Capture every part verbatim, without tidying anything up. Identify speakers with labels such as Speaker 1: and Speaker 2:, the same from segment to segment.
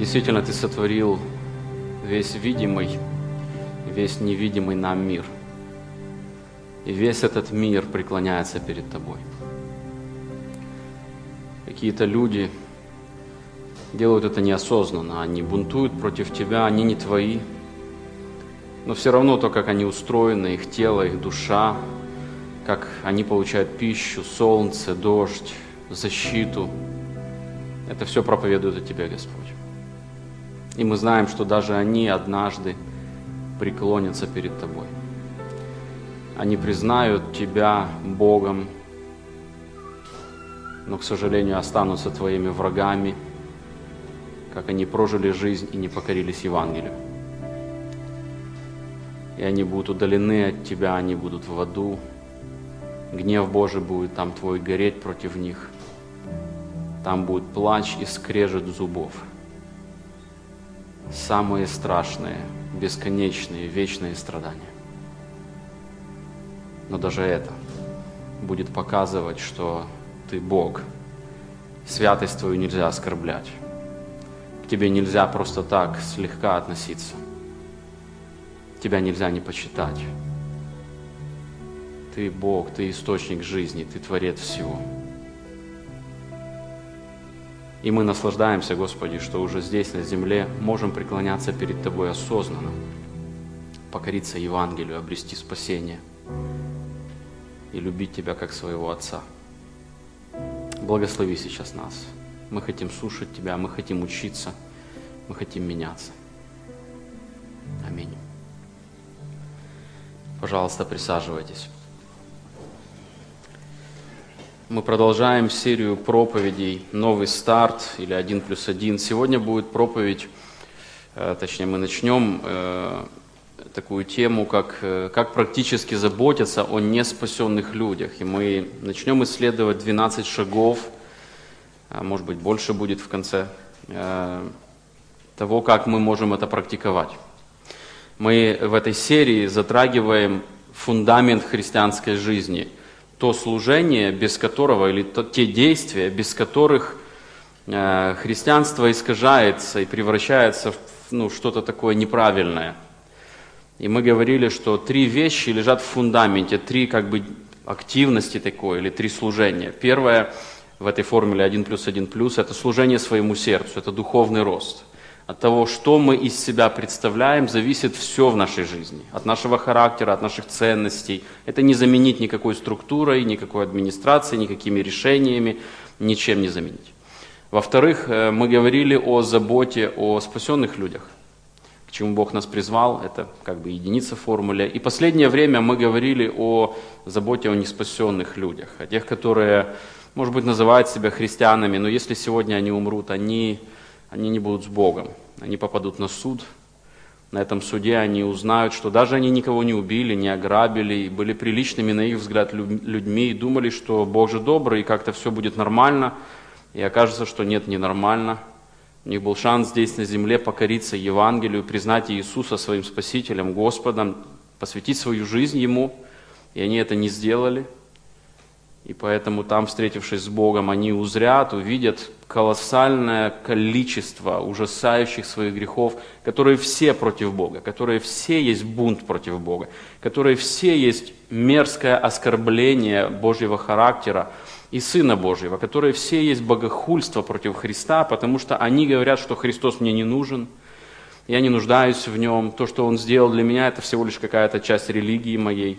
Speaker 1: Действительно, Ты сотворил весь видимый, весь невидимый нам мир. И весь этот мир преклоняется перед Тобой. Какие-то люди делают это неосознанно, они бунтуют против Тебя, они не Твои. Но все равно то, как они устроены, их тело, их душа, как они получают пищу, солнце, дождь, защиту, это все проповедует о Тебе, Господь. И мы знаем, что даже они однажды преклонятся перед Тобой. Они признают Тебя Богом, но, к сожалению, останутся Твоими врагами, как они прожили жизнь и не покорились Евангелию. И они будут удалены от Тебя, они будут в аду. Гнев Божий будет там Твой гореть против них. Там будет плач и скрежет зубов. Самые страшные, бесконечные, вечные страдания. Но даже это будет показывать, что Ты Бог. Святость Твою нельзя оскорблять. К Тебе нельзя просто так слегка относиться. Тебя нельзя не почитать. Ты Бог, Ты источник жизни, Ты Творец всего. И мы наслаждаемся, Господи, что уже здесь, на земле, можем преклоняться перед Тобой осознанно, покориться Евангелию, обрести спасение и любить Тебя как своего Отца. Благослови сейчас нас. Мы хотим слушать Тебя, мы хотим учиться, мы хотим меняться. Аминь. Пожалуйста, присаживайтесь. Мы продолжаем серию проповедей «Новый старт» или «Один плюс один». Сегодня будет проповедь, точнее мы начнем э, такую тему, как, как практически заботиться о неспасенных людях. И мы начнем исследовать двенадцать шагов, а может быть больше будет в конце, э, того, как мы можем это практиковать. Мы в этой серии затрагиваем фундамент христианской жизни – то служение, без которого, или то, те действия, без которых э, христианство искажается и превращается в ну, что-то такое неправильное. И мы говорили, что три вещи лежат в фундаменте, три как бы активности такой, или три служения. Первое в этой формуле один плюс один плюс – это служение своему сердцу, это духовный рост. От того, что мы из себя представляем, зависит все в нашей жизни. От нашего характера, от наших ценностей. Это не заменить никакой структурой, никакой администрацией, никакими решениями, ничем не заменить. Во-вторых, мы говорили о заботе о спасенных людях. К чему Бог нас призвал, это как бы единица в формуле. И последнее время мы говорили о заботе о неспасенных людях. О тех, которые, может быть, называют себя христианами, но если сегодня они умрут, они... они не будут с Богом, они попадут на суд. На этом суде они узнают, что даже они никого не убили, не ограбили, были приличными, на их взгляд, людьми, и думали, что Бог же добрый, и как-то все будет нормально, и окажется, что нет, ненормально. У них был шанс здесь на земле покориться Евангелию, признать Иисуса своим Спасителем, Господом, посвятить свою жизнь Ему, и они это не сделали. И поэтому там, встретившись с Богом, они узрят, увидят колоссальное количество ужасающих своих грехов, которые все против Бога, которые все есть бунт против Бога, которые все есть мерзкое оскорбление Божьего характера и Сына Божьего, которые все есть богохульство против Христа, потому что они говорят, что Христос мне не нужен, я не нуждаюсь в Нем, то, что Он сделал для меня, это всего лишь какая-то часть религии моей.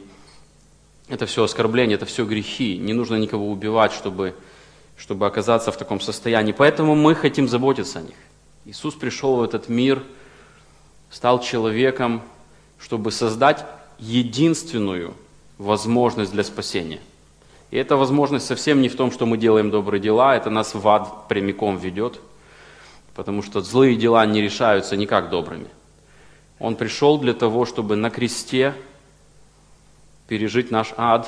Speaker 1: Это все оскорбления, это все грехи. Не нужно никого убивать, чтобы, чтобы оказаться в таком состоянии. Поэтому мы хотим заботиться о них. Иисус пришел в этот мир, стал человеком, чтобы создать единственную возможность для спасения. И эта возможность совсем не в том, что мы делаем добрые дела, это нас в ад прямиком ведет, потому что злые дела не решаются никак добрыми. Он пришел для того, чтобы на кресте пережить наш ад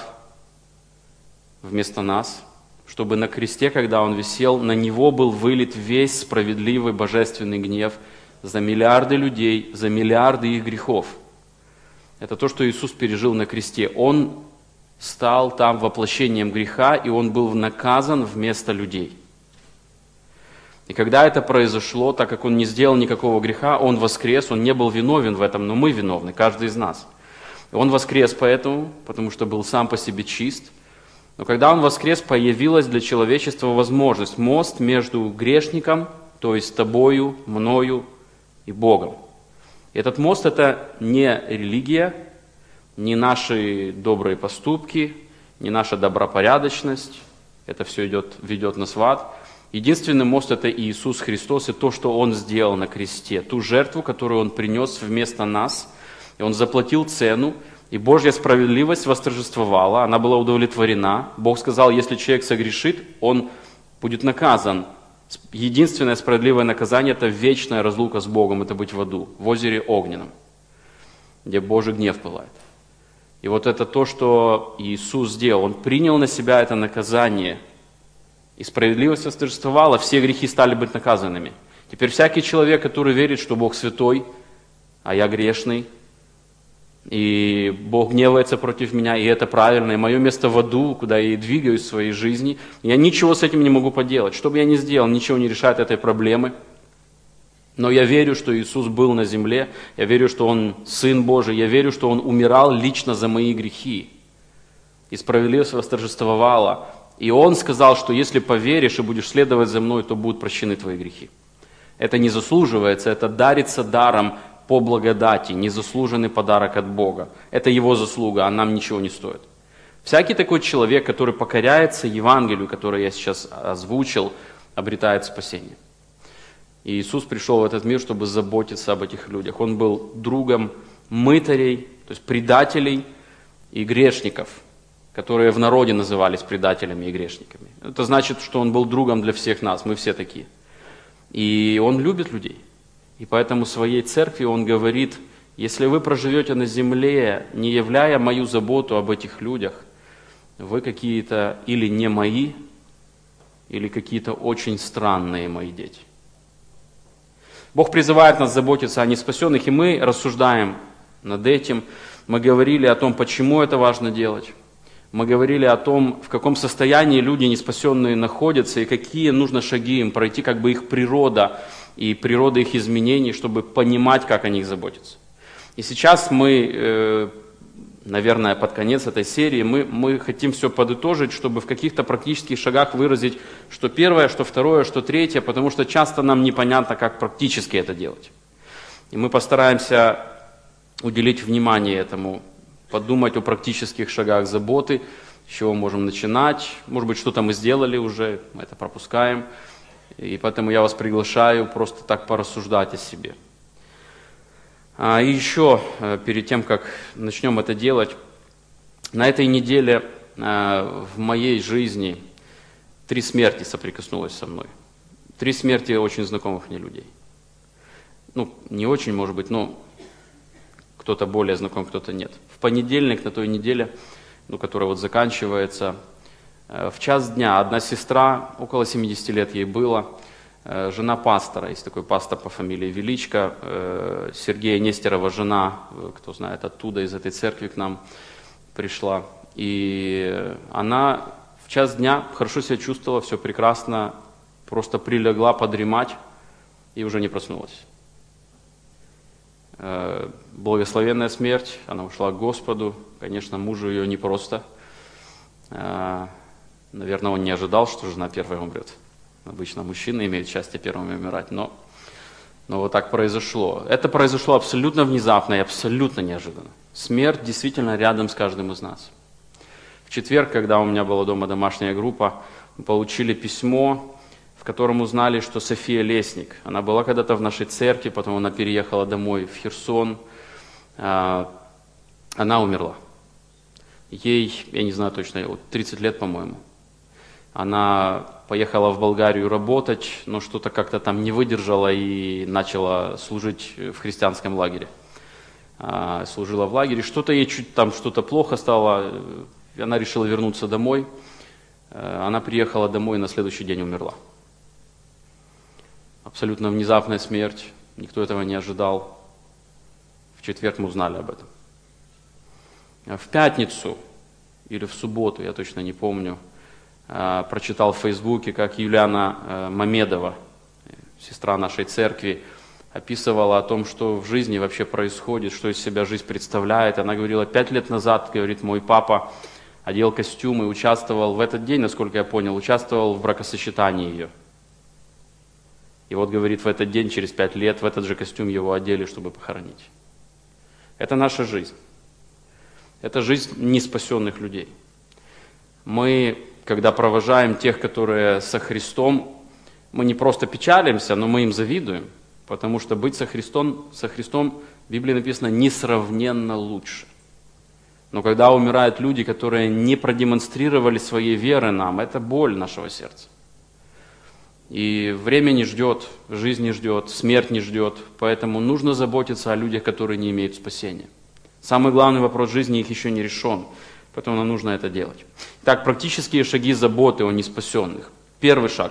Speaker 1: вместо нас, чтобы на кресте, когда Он висел, на Него был вылит весь справедливый божественный гнев за миллиарды людей, за миллиарды их грехов. Это то, что Иисус пережил на кресте. Он стал там воплощением греха, и Он был наказан вместо людей. И когда это произошло, так как он не сделал никакого греха, он воскрес, он не был виновен в этом, но мы виновны, каждый из нас. Он воскрес поэтому, потому что был сам по себе чист. Но когда он воскрес, появилась для человечества возможность, мост между грешником, то есть тобою, мною и Богом. И этот мост — это не религия, не наши добрые поступки, не наша добропорядочность, это все идет, ведет нас в ад. Единственный мост — это Иисус Христос и то, что Он сделал на кресте, ту жертву, которую Он принес вместо нас, и Он заплатил цену, и Божья справедливость восторжествовала, она была удовлетворена. Бог сказал, если человек согрешит, он будет наказан. Единственное справедливое наказание — это вечная разлука с Богом, это быть в аду, в озере огненном, где Божий гнев пылает. И вот это то, что Иисус сделал. Он принял на себя это наказание, и справедливость восторжествовала, все грехи стали быть наказанными. Теперь всякий человек, который верит, что Бог святой, а я грешный, и Бог гневается против меня, и это правильно, и мое место в аду, куда я и двигаюсь в своей жизни, я ничего с этим не могу поделать. Что бы я ни сделал, ничего не решает этой проблемы. Но я верю, что Иисус был на земле, я верю, что Он Сын Божий, я верю, что Он умирал лично за мои грехи. И справедливость восторжествовала. И Он сказал, что если поверишь и будешь следовать за мной, то будут прощены твои грехи. Это не заслуживается, это дарится даром по благодати, незаслуженный подарок от Бога. Это Его заслуга, а нам ничего не стоит. Всякий такой человек, который покоряется Евангелию, которое я сейчас озвучил, обретает спасение. И Иисус пришел в этот мир, чтобы заботиться об этих людях. Он был другом мытарей, то есть предателей и грешников, которые в народе назывались предателями и грешниками. Это значит, что Он был другом для всех нас, мы все такие. И Он любит людей. И поэтому своей церкви Он говорит, если вы проживете на земле, не являя мою заботу об этих людях, вы какие-то или не мои, или какие-то очень странные мои дети. Бог призывает нас заботиться о неспасенных, и мы рассуждаем над этим. Мы говорили о том, почему это важно делать. Мы говорили о том, в каком состоянии люди неспасенные находятся, и какие нужно шаги им пройти, как бы их природа и природа их изменений, чтобы понимать, как о них заботиться. И сейчас мы, наверное, под конец этой серии, мы, мы хотим все подытожить, чтобы в каких-то практических шагах выразить, что первое, что второе, что третье, потому что часто нам непонятно, как практически это делать. И мы постараемся уделить внимание этому, подумать о практических шагах заботы, с чего можем начинать. Может быть, что-то мы сделали уже, мы это пропускаем. И поэтому я вас приглашаю просто так порассуждать о себе. А, и еще, перед тем, как начнем это делать, на этой неделе а, в моей жизни три смерти соприкоснулось со мной. Три смерти очень знакомых мне людей. Ну, не очень, может быть, но кто-то более знаком, кто-то нет. В понедельник на той неделе, ну, которая вот заканчивается, в час дня одна сестра, около семидесяти лет ей было, жена пастора, есть такой пастор по фамилии Величко, Сергея Нестерова жена, кто знает, оттуда, из этой церкви к нам пришла. И она в час дня хорошо себя чувствовала, все прекрасно, просто прилегла подремать и уже не проснулась. Благословенная смерть, она ушла к Господу, конечно, мужу ее непросто. Наверное, он не ожидал, что жена первая умрет. Обычно мужчины имеют счастье первыми умирать, но, но вот так произошло. Это произошло абсолютно внезапно и абсолютно неожиданно. Смерть действительно рядом с каждым из нас. В четверг, когда у меня была дома домашняя группа, мы получили письмо, в котором узнали, что София Лесник, она была когда-то в нашей церкви, потом она переехала домой в Херсон, она умерла. Ей, я не знаю точно, тридцать лет, по-моему. Она поехала в Болгарию работать, но что-то как-то там не выдержала и начала служить в христианском лагере. Служила в лагере, что-то ей чуть там что-то плохо стало, и она решила вернуться домой. Она приехала домой и на следующий день умерла. Абсолютно внезапная смерть, никто этого не ожидал. В четверг мы узнали об этом. В пятницу или в субботу, я точно не помню, прочитал в Фейсбуке, как Юлиана Мамедова, сестра нашей церкви, описывала о том, что в жизни вообще происходит, что из себя жизнь представляет. Она говорила, пять лет назад, говорит, мой папа одел костюм и участвовал в этот день, насколько я понял, участвовал в бракосочетании ее. И вот, говорит, в этот день, через пять лет, в этот же костюм его одели, чтобы похоронить. Это наша жизнь. Это жизнь неспасенных людей. Мы, когда провожаем тех, которые со Христом, мы не просто печалимся, но мы им завидуем, потому что быть со Христом, со Христом в Библии написано несравненно лучше. Но когда умирают люди, которые не продемонстрировали своей веры нам, это боль нашего сердца. И время не ждет, жизнь не ждет, смерть не ждет, поэтому нужно заботиться о людях, которые не имеют спасения. Самый главный вопрос жизни их еще не решен, поэтому нам нужно это делать. Итак, практические шаги заботы о неспасенных. Первый шаг.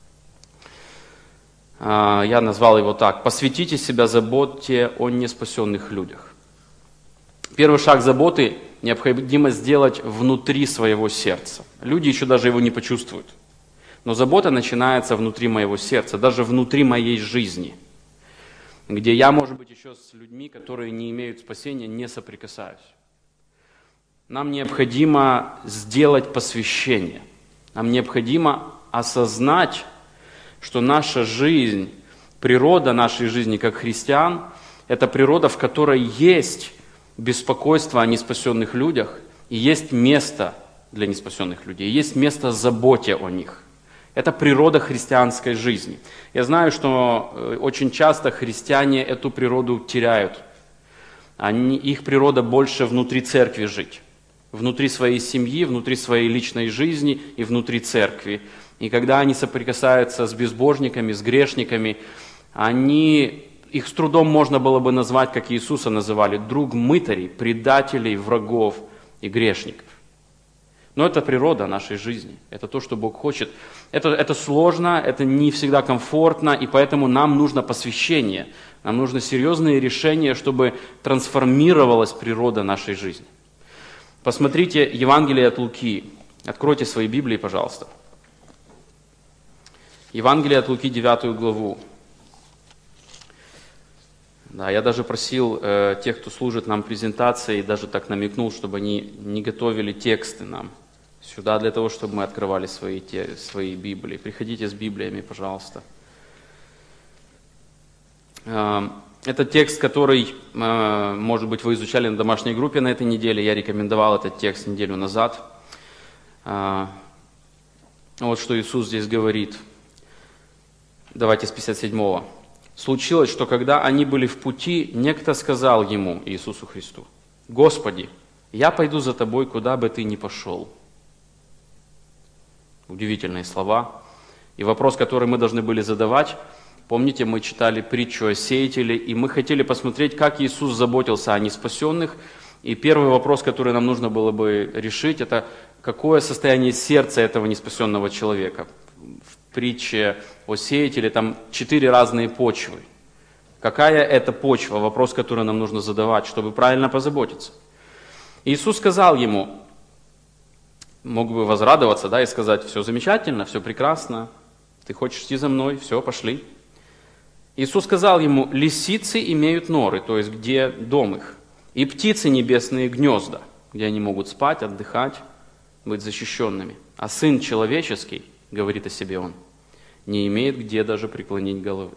Speaker 1: Я назвал его так. Посвятите себя заботе о неспасенных людях. Первый шаг заботы необходимо сделать внутри своего сердца. Люди еще даже его не почувствуют. Но забота начинается внутри моего сердца, даже внутри моей жизни, где я, может быть, еще с людьми, которые не имеют спасения, не соприкасаюсь. Нам необходимо сделать посвящение. Нам необходимо осознать, что наша жизнь, природа нашей жизни как христиан, это природа, в которой есть беспокойство о неспасенных людях, и есть место для неспасенных людей, есть место заботе о них. Это природа христианской жизни. Я знаю, что очень часто христиане эту природу теряют. Они, их природа больше внутри церкви жить. Внутри своей семьи, внутри своей личной жизни и внутри церкви. И когда они соприкасаются с безбожниками, с грешниками, они, их с трудом можно было бы назвать, как Иисуса называли, друг мытарей, предателей, врагов и грешников. Но это природа нашей жизни, это то, что Бог хочет. Это, это сложно, это не всегда комфортно, и поэтому нам нужно посвящение, нам нужно серьезные решения, чтобы трансформировалась природа нашей жизни. Посмотрите Евангелие от Луки, откройте свои Библии, пожалуйста. Евангелие от Луки, девятую главу. Да, я даже просил э, тех, кто служит нам презентацией, даже так намекнул, чтобы они не готовили тексты нам сюда, для того, чтобы мы открывали свои, те, свои Библии. Приходите с Библиями, пожалуйста. Э, это текст, который, э, может быть, вы изучали на домашней группе на этой неделе. Я рекомендовал этот текст неделю назад. Э, вот что Иисус здесь говорит. Давайте с пятьдесят седьмого. Случилось, что когда они были в пути, некто сказал ему, Иисусу Христу: «Господи, я пойду за тобой, куда бы ты ни пошел». Удивительные слова. И вопрос, который мы должны были задавать, помните, мы читали притчу о сеятеле, и мы хотели посмотреть, как Иисус заботился о неспасенных. И первый вопрос, который нам нужно было бы решить, это какое состояние сердца этого неспасенного человека. В притче о сеятеле там четыре разные почвы. Какая это почва? Вопрос, который нам нужно задавать, чтобы правильно позаботиться. Иисус сказал ему, мог бы возрадоваться, да, и сказать: все замечательно, все прекрасно, ты хочешь идти за мной, все, пошли. Иисус сказал ему: лисицы имеют норы, то есть где дом их, и птицы небесные гнезда, где они могут спать, отдыхать, быть защищенными. А Сын Человеческий, говорит о себе Он, не имеет где даже преклонить головы.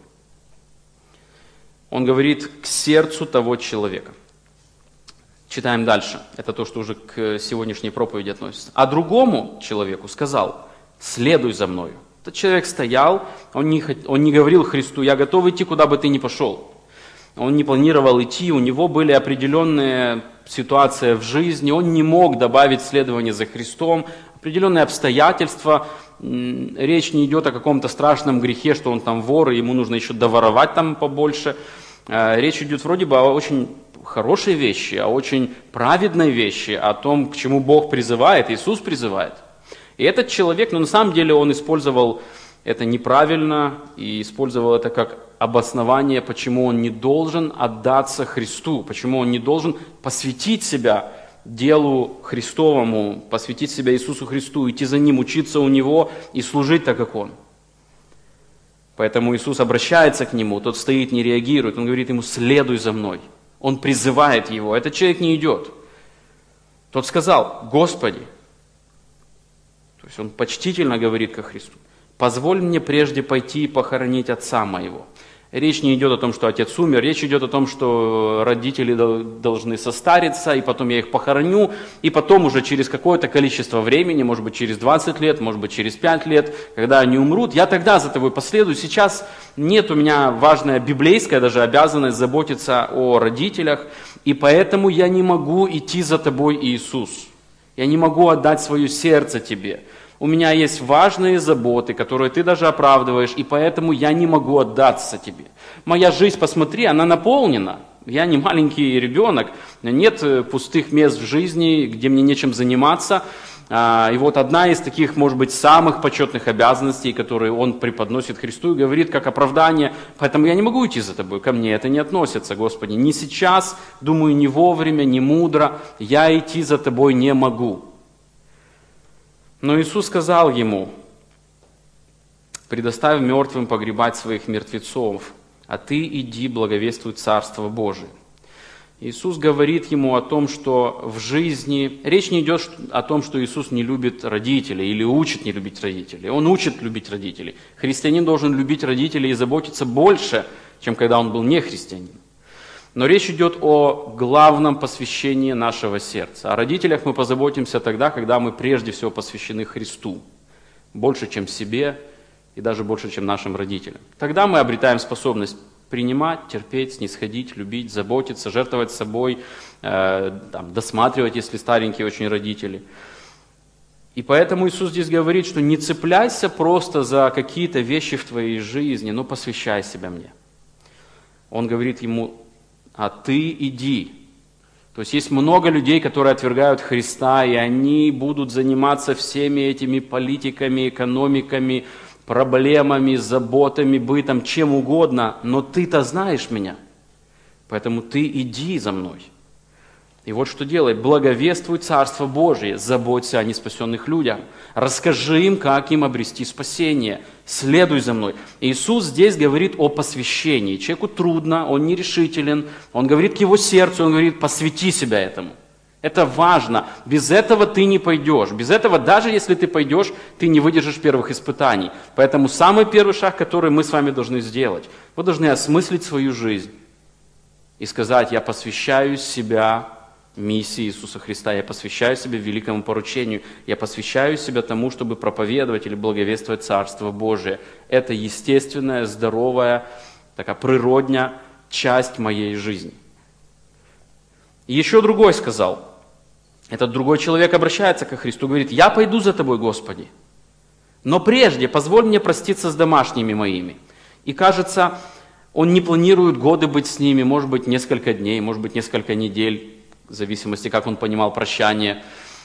Speaker 1: Он говорит к сердцу того человека. Читаем дальше. Это то, что уже к сегодняшней проповеди относится. А другому человеку сказал: следуй за мною. Этот человек стоял, он не, он не говорил Христу: я готов идти, куда бы ты ни пошел. Он не планировал идти, у него были определенные ситуации в жизни, он не мог добавить следование за Христом, определенные обстоятельства. Речь не идет о каком-то страшном грехе, что он там вор, и ему нужно еще доворовать там побольше. Речь идет вроде бы о очень хорошей вещи, о очень праведной вещи, о том, к чему Бог призывает, Иисус призывает. И этот человек, ну на самом деле он использовал это неправильно и использовал это как обоснование, почему он не должен отдаться Христу, почему он не должен посвятить себя делу Христовому, посвятить себя Иисусу Христу, идти за Ним, учиться у Него и служить так, как Он. Поэтому Иисус обращается к нему, тот стоит, не реагирует. Он говорит ему: следуй за мной. Он призывает его. Этот человек не идет. Тот сказал: Господи. То есть он почтительно говорит ко Христу: позволь мне прежде пойти и похоронить отца моего. Речь не идет о том, что отец умер, речь идет о том, что родители должны состариться, и потом я их похороню, и потом уже через какое-то количество времени, может быть через двадцать лет, может быть через пять лет, когда они умрут, я тогда за тобой последую. Сейчас нет у меня важная библейская даже обязанность заботиться о родителях, и поэтому я не могу идти за тобой, Иисус. Я не могу отдать свое сердце тебе. У меня есть важные заботы, которые ты даже оправдываешь, и поэтому я не могу отдаться тебе. Моя жизнь, посмотри, она наполнена. Я не маленький ребенок, нет пустых мест в жизни, где мне нечем заниматься. И вот одна из таких, может быть, самых почетных обязанностей, которые он преподносит Христу и говорит как оправдание: поэтому я не могу идти за тобой, ко мне это не относится, Господи. Не сейчас, думаю, не вовремя, не мудро, я идти за тобой не могу. Но Иисус сказал ему: предоставь мертвым погребать своих мертвецов, а ты иди благовествуй Царство Божие. Иисус говорит ему о том, что в жизни... Речь не идет о том, что Иисус не любит родителей или учит не любить родителей. Он учит любить родителей. Христианин должен любить родителей и заботиться больше, чем когда он был не христианин. Но речь идет о главном посвящении нашего сердца. О родителях мы позаботимся тогда, когда мы прежде всего посвящены Христу. Больше, чем себе и даже больше, чем нашим родителям. Тогда мы обретаем способность принимать, терпеть, снисходить, любить, заботиться, жертвовать собой, э, там, досматривать, если старенькие очень родители. И поэтому Иисус здесь говорит, что не цепляйся просто за какие-то вещи в твоей жизни, но посвящай себя мне. Он говорит ему: а ты иди. То есть есть много людей, которые отвергают Христа, и они будут заниматься всеми этими политиками, экономиками, проблемами, заботами, бытом, чем угодно, но ты-то знаешь меня, поэтому ты иди за мной. И вот что делай: благовествуй Царство Божие, заботься о неспасенных людях, расскажи им, как им обрести спасение, следуй за мной. Иисус здесь говорит о посвящении. Человеку трудно, он нерешителен, он говорит к его сердцу, он говорит: посвяти себя этому. Это важно, без этого ты не пойдешь, без этого, даже если ты пойдешь, ты не выдержишь первых испытаний. Поэтому самый первый шаг, который мы с вами должны сделать, вы должны осмыслить свою жизнь и сказать: я посвящаю себя миссии Иисуса Христа, я посвящаю себя великому поручению, я посвящаю себя тому, чтобы проповедовать или благовествовать Царство Божие. Это естественная, здоровая, такая природная часть моей жизни. И еще другой сказал, этот другой человек обращается ко Христу, говорит: я пойду за тобой, Господи, но прежде позволь мне проститься с домашними моими. И кажется, он не планирует годы быть с ними, может быть, несколько дней, может быть, несколько недель, в зависимости, как он понимал прощание.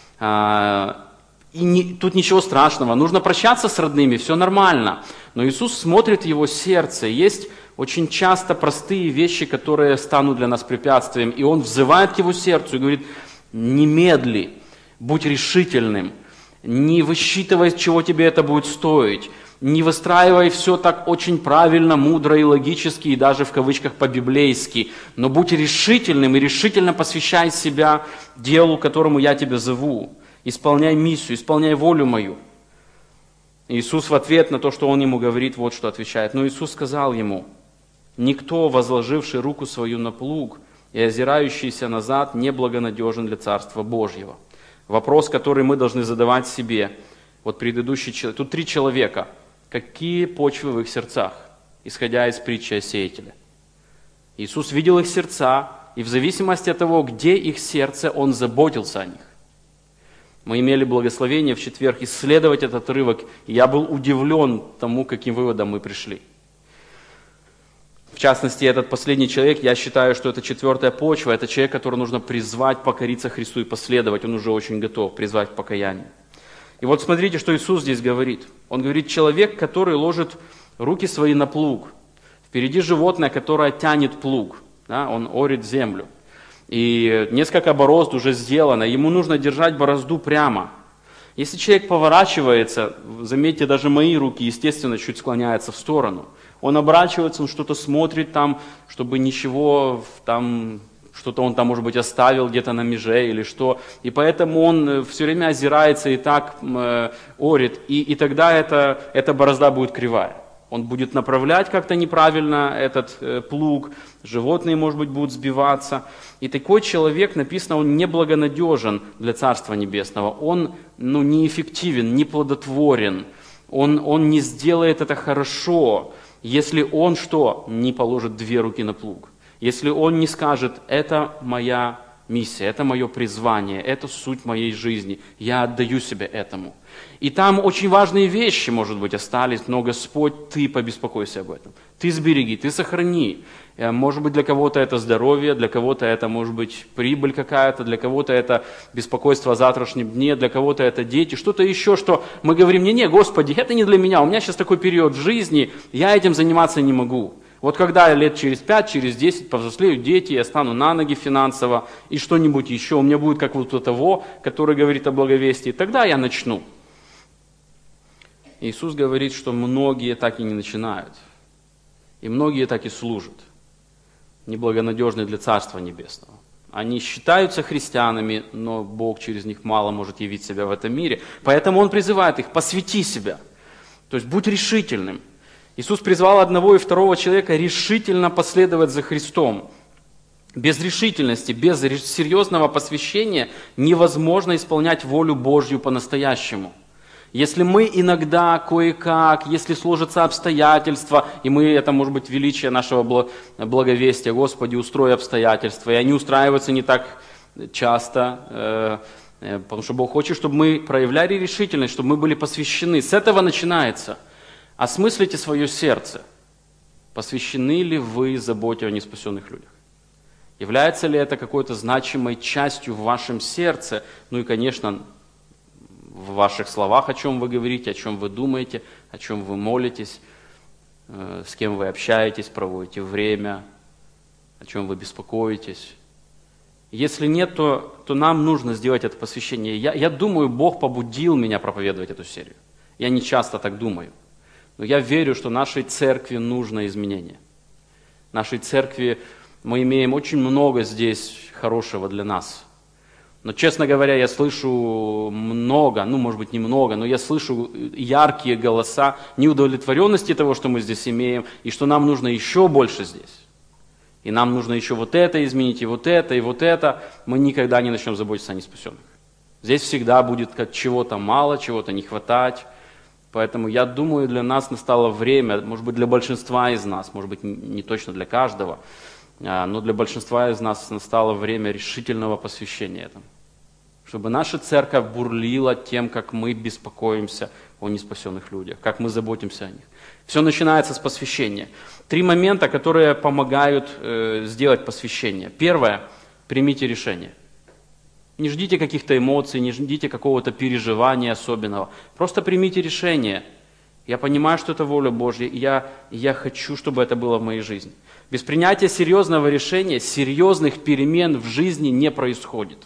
Speaker 1: И не, тут ничего страшного, нужно прощаться с родными, все нормально. Но Иисус смотрит в его сердце. Есть очень часто простые вещи, которые станут для нас препятствием. И Он взывает к его сердцу и говорит: не медли, будь решительным, не высчитывай, чего тебе это будет стоить. Не выстраивай все так очень правильно, мудро и логически, и даже в кавычках по-библейски, но будь решительным и решительно посвящай себя делу, к которому я тебя зову. Исполняй миссию, исполняй волю мою. Иисус в ответ на то, что он ему говорит, вот что отвечает. Но Иисус сказал ему: никто, возложивший руку свою на плуг и озирающийся назад, не благонадежен для Царства Божьего. Вопрос, который мы должны задавать себе. Вот предыдущий человек, тут три человека. Какие почвы в их сердцах, исходя из притчи о сеятеле? Иисус видел их сердца, и в зависимости от того, где их сердце, Он заботился о них. Мы имели благословение в четверг исследовать этот отрывок, и я был удивлен тому, каким выводом мы пришли. В частности, этот последний человек, я считаю, что это четвертая почва, это человек, которого нужно призвать покориться Христу и последовать, он уже очень готов призвать к покаянию. И вот смотрите, что Иисус здесь говорит. Он говорит: человек, который ложит руки свои на плуг. Впереди животное, которое тянет плуг. Да, он орет землю. И несколько борозд уже сделано. Ему нужно держать борозду прямо. Если человек поворачивается, заметьте, даже мои руки, естественно, чуть склоняются в сторону. Он оборачивается, он что-то смотрит там, чтобы ничего там, что-то он там, может быть, оставил где-то на меже или что. И поэтому он все время озирается и так э, орет, и, и тогда это, эта борозда будет кривая. Он будет направлять как-то неправильно этот э, плуг, животные, может быть, будут сбиваться. И такой человек, написано, он неблагонадежен для Царства Небесного. Он ну, неэффективен, неплодотворен. Он, он не сделает это хорошо, если он что? Не положит две руки на плуг. Если он не скажет, это моя миссия, это мое призвание, это суть моей жизни, я отдаю себя этому. И там очень важные вещи, может быть, остались, но Господь, Ты побеспокойся об этом. Ты сбереги, Ты сохрани. Может быть, для кого-то это здоровье, для кого-то это, может быть, прибыль какая-то, для кого-то это беспокойство о завтрашнем дне, для кого-то это дети, что-то еще, что мы говорим, не-не, Господи, это не для меня, у меня сейчас такой период в жизни, я этим заниматься не могу. Вот когда лет через пять, через десять повзрослеют дети, я стану на ноги финансово и что-нибудь еще, у меня будет как вот у того, который говорит о благовестии, тогда я начну. Иисус говорит, что многие так и не начинают, и многие так и служат, неблагонадежные для Царства Небесного. Они считаются христианами, но Бог через них мало может явить себя в этом мире, поэтому Он призывает их, посвяти себя, то есть будь решительным. Иисус призвал одного и второго человека решительно последовать за Христом. Без решительности, без серьезного посвящения невозможно исполнять волю Божью по-настоящему. Если мы иногда кое-как, если сложатся обстоятельства, и мы, это может быть величие нашего благовестия, Господи, устрой обстоятельства, и они устраиваются не так часто, потому что Бог хочет, чтобы мы проявляли решительность, чтобы мы были посвящены. С этого начинается. Осмыслите свое сердце. Посвящены ли вы заботе о неспасенных людях? Является ли это какой-то значимой частью в вашем сердце? Ну и, конечно, в ваших словах, о чем вы говорите, о чем вы думаете, о чем вы молитесь, э, с кем вы общаетесь, проводите время, о чем вы беспокоитесь. Если нет, то, то нам нужно сделать это посвящение. Я, я думаю, Бог побудил меня проповедовать эту серию. Я не часто так думаю. Но я верю, что нашей церкви нужно изменение. Нашей церкви мы имеем очень много здесь хорошего для нас. Но, честно говоря, я слышу много, ну, может быть, немного, но я слышу яркие голоса неудовлетворенности того, что мы здесь имеем, и что нам нужно еще больше здесь. И нам нужно еще вот это изменить, и вот это, и вот это. Мы никогда не начнем заботиться о неспасенных. Здесь всегда будет как чего-то мало, чего-то не хватать. Поэтому я думаю, для нас настало время, может быть, для большинства из нас, может быть, не точно для каждого, но для большинства из нас настало время решительного посвящения этому. Чтобы наша церковь бурлила тем, как мы беспокоимся о неспасенных людях, как мы заботимся о них. Все начинается с посвящения. Три момента, которые помогают э, сделать посвящение. Первое – примите решение. Не ждите каких-то эмоций, не ждите какого-то переживания особенного. Просто примите решение. Я понимаю, что это воля Божья, и я, и я хочу, чтобы это было в моей жизни. Без принятия серьезного решения серьезных перемен в жизни не происходит.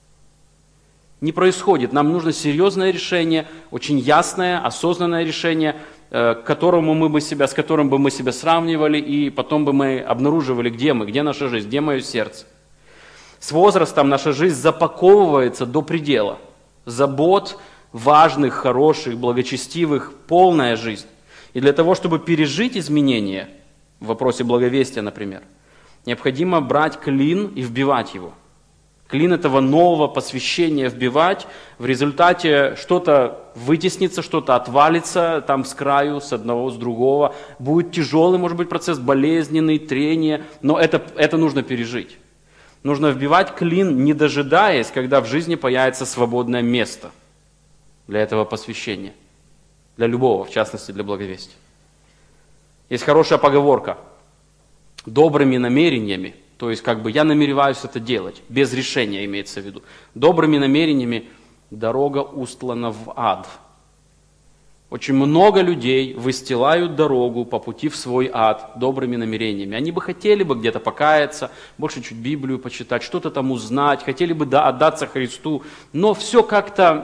Speaker 1: Не происходит. Нам нужно серьезное решение, очень ясное, осознанное решение, к которому мы бы себя, с которым бы мы себя сравнивали, и потом бы мы обнаруживали, где мы, где наша жизнь, где мое сердце. С возрастом наша жизнь запаковывается до предела. Забот важных, хороших, благочестивых, полная жизнь. И для того, чтобы пережить изменения, в вопросе благовестия, например, необходимо брать клин и вбивать его. Клин этого нового посвящения вбивать, в результате что-то вытеснится, что-то отвалится там с краю, с одного, с другого. Будет тяжелый, может быть, процесс, болезненный, трение, но это, это нужно пережить. Нужно вбивать клин, не дожидаясь, когда в жизни появится свободное место для этого посвящения. Для любого, в частности, для благовестия. Есть хорошая поговорка. Добрыми намерениями, то есть как бы я намереваюсь это делать, без решения имеется в виду. Добрыми намерениями дорога устлана в ад. Очень много людей выстилают дорогу по пути в свой ад добрыми намерениями. Они бы хотели бы где-то покаяться, больше чуть Библию почитать, что-то там узнать, хотели бы да, отдаться Христу, но все как-то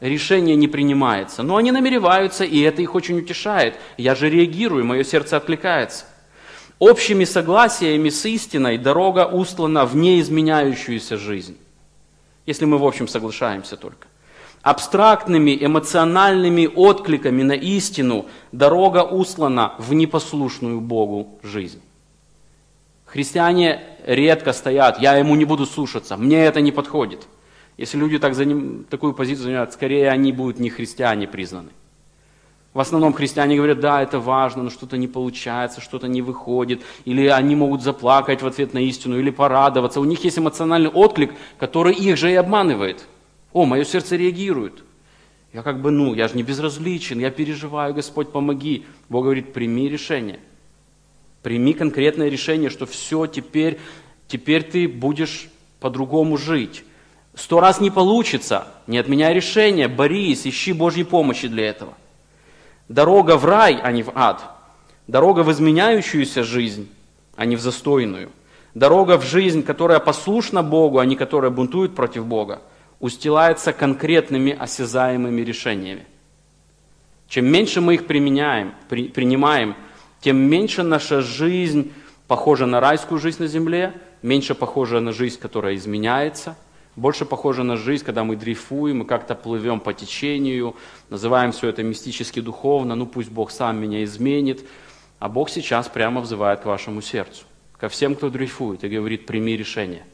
Speaker 1: решение не принимается. Но они намереваются, и это их очень утешает. Я же реагирую, мое сердце откликается. Общими согласиями с истиной дорога устлана в неизменяющуюся жизнь. Если мы в общем соглашаемся только. Абстрактными эмоциональными откликами на истину дорога устлана в непослушную Богу жизнь. Христиане редко стоят, я ему не буду слушаться, мне это не подходит. Если люди так за ним, такую позицию занимают, скорее они будут не христиане признаны. В основном христиане говорят, да, это важно, но что-то не получается, что-то не выходит, или они могут заплакать в ответ на истину, или порадоваться. У них есть эмоциональный отклик, который их же и обманывает. О, мое сердце реагирует. Я как бы, ну, я же не безразличен, я переживаю, Господь, помоги. Бог говорит, прими решение. Прими конкретное решение, что все, теперь, теперь ты будешь по-другому жить. Сто раз не получится, не отменяй решение, борись, ищи Божьей помощи для этого. Дорога в рай, а не в ад. Дорога в изменяющуюся жизнь, а не в застойную. Дорога в жизнь, которая послушна Богу, а не которая бунтует против Бога, устилается конкретными осязаемыми решениями. Чем меньше мы их применяем, при, принимаем, тем меньше наша жизнь похожа на райскую жизнь на земле, меньше похожа на жизнь, которая изменяется, больше похожа на жизнь, когда мы дрейфуем, мы как-то плывем по течению, называем все это мистически духовно, ну пусть Бог сам меня изменит. А Бог сейчас прямо взывает к вашему сердцу, ко всем, кто дрейфует, и говорит, прими решение.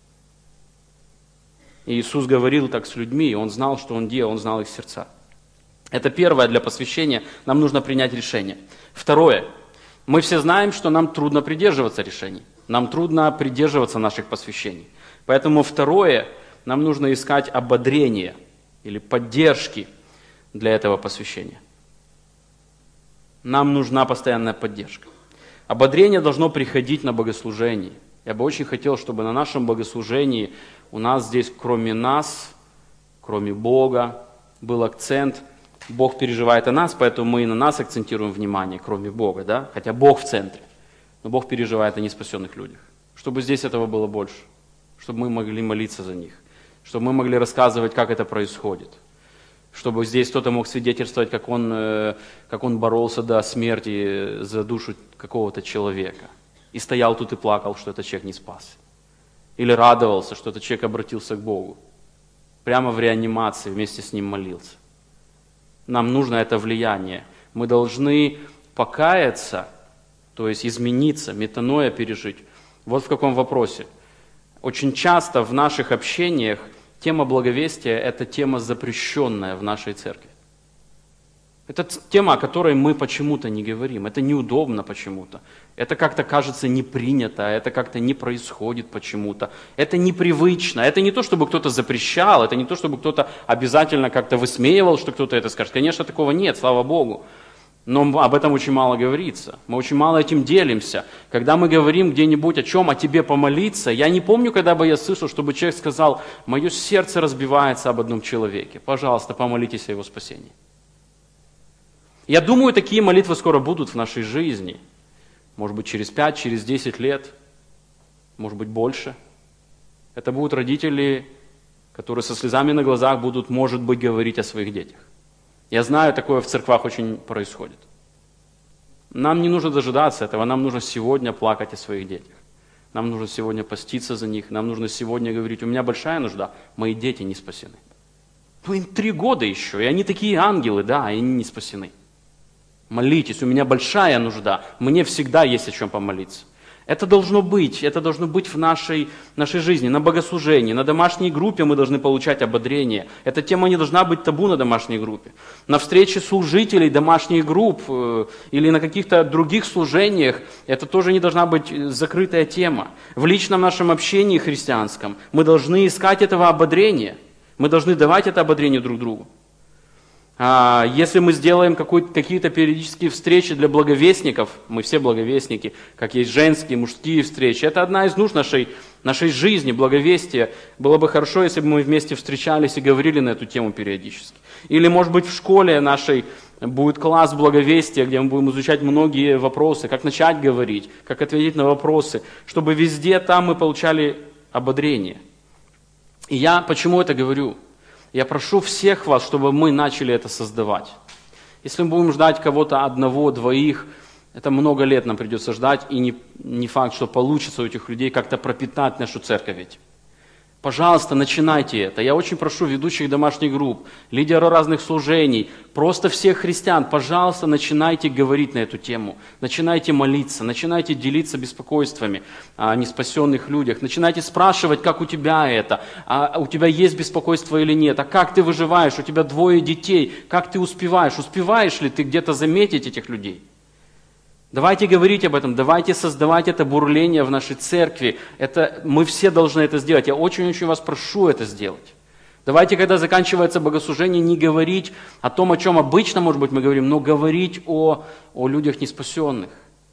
Speaker 1: И Иисус говорил так с людьми, и Он знал, что Он делал, Он знал их сердца. Это первое для посвящения, нам нужно принять решение. Второе, мы все знаем, что нам трудно придерживаться решений, нам трудно придерживаться наших посвящений. Поэтому второе, нам нужно искать ободрение или поддержки для этого посвящения. Нам нужна постоянная поддержка. Ободрение должно приходить на богослужении. Я бы очень хотел, чтобы на нашем богослужении у нас здесь, кроме нас, кроме Бога, был акцент. Бог переживает о нас, поэтому мы и на нас акцентируем внимание, кроме Бога, да? Хотя Бог в центре. Но Бог переживает о неспасенных людях. Чтобы здесь этого было больше. Чтобы мы могли молиться за них, чтобы мы могли рассказывать, как это происходит, чтобы здесь кто-то мог свидетельствовать, как он, как он боролся до смерти за душу какого-то человека, и стоял тут и плакал, что этот человек не спасся, или радовался, что этот человек обратился к Богу, прямо в реанимации вместе с ним молился. Нам нужно это влияние, мы должны покаяться, то есть измениться, метаноя пережить. Вот в каком вопросе. Очень часто в наших общениях тема благовестия – это тема запрещенная в нашей церкви. Это тема, о которой мы почему-то не говорим. Это неудобно почему-то. Это как-то кажется не принято, это как-то не происходит почему-то. Это непривычно. Это не то, чтобы кто-то запрещал, это не то, чтобы кто-то обязательно как-то высмеивал, что кто-то это скажет. Конечно, такого нет, слава Богу. Но об этом очень мало говорится. Мы очень мало этим делимся. Когда мы говорим где-нибудь о чем, о тебе помолиться, я не помню, когда бы я слышал, чтобы человек сказал, мое сердце разбивается об одном человеке. Пожалуйста, помолитесь о его спасении. Я думаю, такие молитвы скоро будут в нашей жизни. Может быть, через пять, через десять лет. Может быть, больше. Это будут родители, которые со слезами на глазах будут, может быть, говорить о своих детях. Я знаю, такое в церквах очень происходит. Нам не нужно дожидаться этого, нам нужно сегодня плакать о своих детях. Нам нужно сегодня поститься за них, нам нужно сегодня говорить, у меня большая нужда, мои дети не спасены. Ну им три года еще, и они такие ангелы, да, и они не спасены. Молитесь, у меня большая нужда, мне всегда есть о чем помолиться. Это должно быть, это должно быть в нашей, нашей жизни, на богослужении, на домашней группе мы должны получать ободрение. Эта тема не должна быть табу на домашней группе. На встрече служителей домашних групп э, или на каких-то других служениях это тоже не должна быть закрытая тема. В личном нашем общении христианском мы должны искать этого ободрения. Мы должны давать это ободрение друг другу. Если мы сделаем какие-то периодические встречи для благовестников, мы все благовестники, как есть женские, мужские встречи, это одна из нужд нашей, нашей жизни, благовестия. Было бы хорошо, если бы мы вместе встречались и говорили на эту тему периодически. Или, может быть, в школе нашей будет класс благовестия, где мы будем изучать многие вопросы, как начать говорить, как ответить на вопросы, чтобы везде там мы получали ободрение. И я почему это говорю? Я прошу всех вас, чтобы мы начали это создавать. Если мы будем ждать кого-то одного, двоих, это много лет нам придется ждать, и не, не факт, что получится у этих людей как-то пропитать нашу церковь ведь. Пожалуйста, начинайте это. Я очень прошу ведущих домашних групп, лидеров разных служений, просто всех христиан, пожалуйста, начинайте говорить на эту тему, начинайте молиться, начинайте делиться беспокойствами о неспасенных людях, начинайте спрашивать, как у тебя это, а у тебя есть беспокойство или нет, а как ты выживаешь, у тебя двое детей, как ты успеваешь, успеваешь ли ты где-то заметить этих людей? Давайте говорить об этом, давайте создавать это бурление в нашей церкви. Это, мы все должны это сделать. Я очень-очень вас прошу это сделать. Давайте, когда заканчивается богослужение, не говорить о том, о чем обычно, может быть, мы говорим, но говорить о, о людях неспасенных.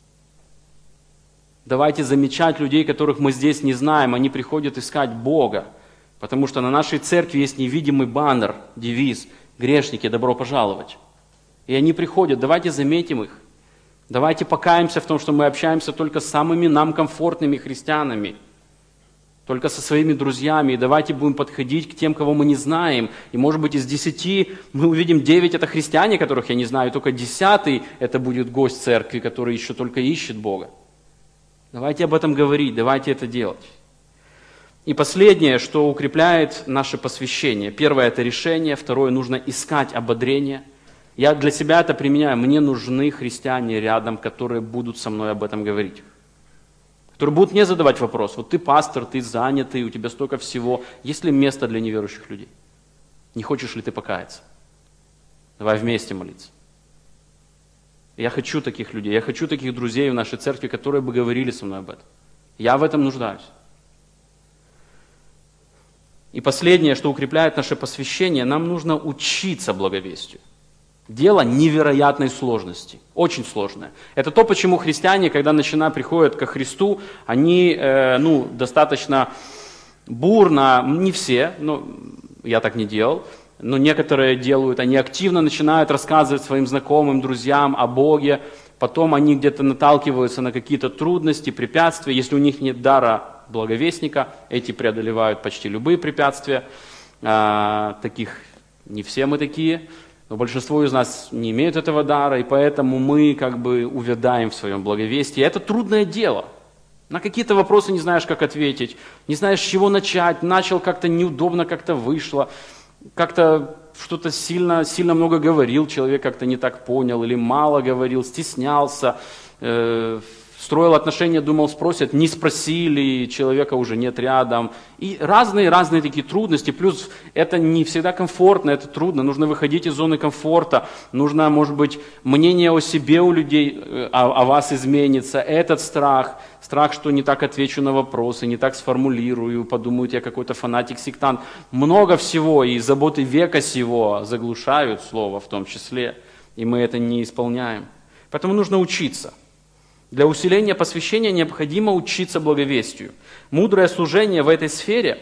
Speaker 1: Давайте замечать людей, которых мы здесь не знаем. Они приходят искать Бога. Потому что на нашей церкви есть невидимый баннер, девиз «Грешники, добро пожаловать». И они приходят, давайте заметим их. Давайте покаемся в том, что мы общаемся только с самыми нам комфортными христианами, только со своими друзьями. И давайте будем подходить к тем, кого мы не знаем. И может быть из десяти мы увидим девять это христиане, которых я не знаю, и только десятый это будет гость церкви, который еще только ищет Бога. Давайте об этом говорить, давайте это делать. И последнее, что укрепляет наше посвящение. Первое – это решение, второе – нужно искать ободрение. Я для себя это применяю. Мне нужны христиане рядом, которые будут со мной об этом говорить. Которые будут мне задавать вопрос. Вот ты пастор, ты занятый, у тебя столько всего. Есть ли место для неверующих людей? Не хочешь ли ты покаяться? Давай вместе молиться. Я хочу таких людей, я хочу таких друзей в нашей церкви, которые бы говорили со мной об этом. Я в этом нуждаюсь. И последнее, что укрепляет наше посвящение, нам нужно учиться благовестию. Дело невероятной сложности, очень сложное. Это то, почему христиане, когда начинают, приходят ко Христу, они э, ну, достаточно бурно, не все, но я так не делал, но некоторые делают, они активно начинают рассказывать своим знакомым, друзьям о Боге, потом они где-то наталкиваются на какие-то трудности, препятствия. Если у них нет дара благовестника, эти преодолевают почти любые препятствия, а, таких не все мы такие. Но большинство из нас не имеют этого дара, и поэтому мы как бы увядаем в своем благовестии. Это трудное дело. На какие-то вопросы не знаешь, как ответить, не знаешь, с чего начать, начал как-то неудобно, как-то вышло, как-то что-то сильно, сильно много говорил, человек как-то не так понял, или мало говорил, стеснялся, э, строил отношения, думал, спросят, не спросили, человека уже нет рядом. И разные-разные такие трудности, плюс это не всегда комфортно, это трудно, нужно выходить из зоны комфорта, нужно, может быть, мнение о себе у людей, о, о вас изменится, этот страх, страх, что не так отвечу на вопросы, не так сформулирую, подумают, я какой-то фанатик-сектант. Много всего, и заботы века сего заглушают слово в том числе, и мы это не исполняем. Поэтому нужно учиться. Для усиления посвящения необходимо учиться благовестию. Мудрое служение в этой сфере,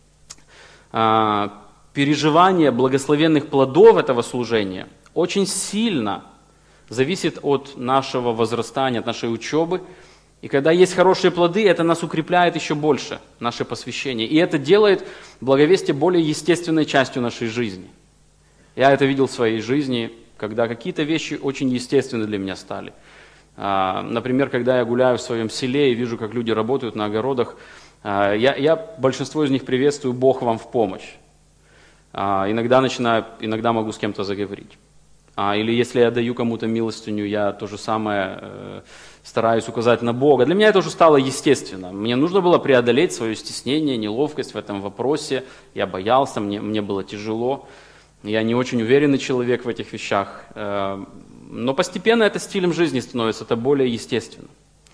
Speaker 1: переживание благословенных плодов этого служения очень сильно зависит от нашего возрастания, от нашей учебы. И когда есть хорошие плоды, это нас укрепляет еще больше, наше посвящение. И это делает благовестие более естественной частью нашей жизни. Я это видел в своей жизни, когда какие-то вещи очень естественны для меня стали. Например, когда я гуляю в своем селе и вижу, как люди работают на огородах, я, я большинство из них приветствую: Бог вам в помощь. Иногда начинаю, иногда могу с кем-то заговорить. Или если я даю кому-то милостыню, я то же самое стараюсь указать на Бога. Для меня это уже стало естественно. Мне нужно было преодолеть свое стеснение, неловкость в этом вопросе. Я боялся, мне, мне было тяжело. Я не очень уверенный человек в этих вещах. Но постепенно это стилем жизни становится, это более естественно.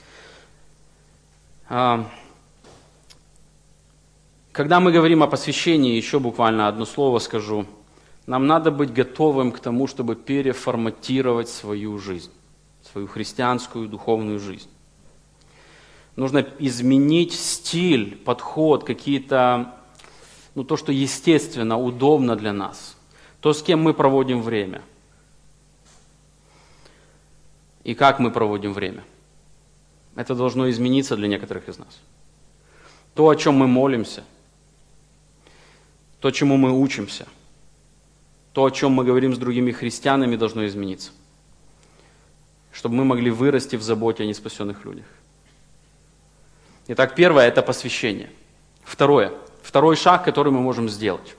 Speaker 1: Когда мы говорим о посвящении, еще буквально одно слово скажу. Нам надо быть готовым к тому, чтобы переформатировать свою жизнь, свою христианскую духовную жизнь. Нужно изменить стиль, подход, какие-то, ну, то, что естественно, удобно для нас, то, с кем мы проводим время. И как мы проводим время. Это должно измениться для некоторых из нас. То, о чем мы молимся, то, чему мы учимся, То, о чем мы говорим с другими христианами, должно измениться. Чтобы мы могли вырасти в заботе о неспасенных людях. Итак, первое – это посвящение. Второе. Второй шаг, который мы можем сделать.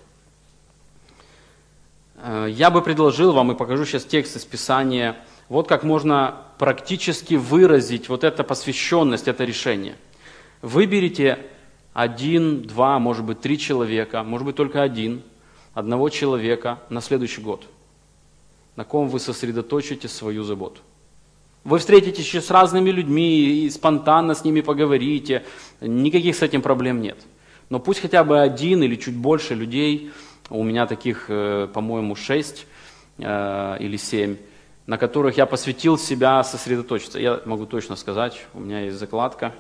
Speaker 1: Я бы предложил вам, и покажу сейчас текст из Писания, вот как можно практически выразить вот эту посвященность, это решение. Выберите один, два, может быть, три человека, может быть, только один, одного человека на следующий год, на ком вы сосредоточите свою заботу. Вы встретитесь еще с разными людьми и спонтанно с ними поговорите, никаких с этим проблем нет. Но пусть хотя бы один или чуть больше людей, у меня таких, по-моему, шесть или семь, на которых я посвятил себя сосредоточиться. Я могу точно сказать, у меня есть закладка.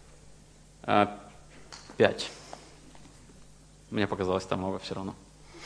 Speaker 1: Пять. Мне показалось там много все равно.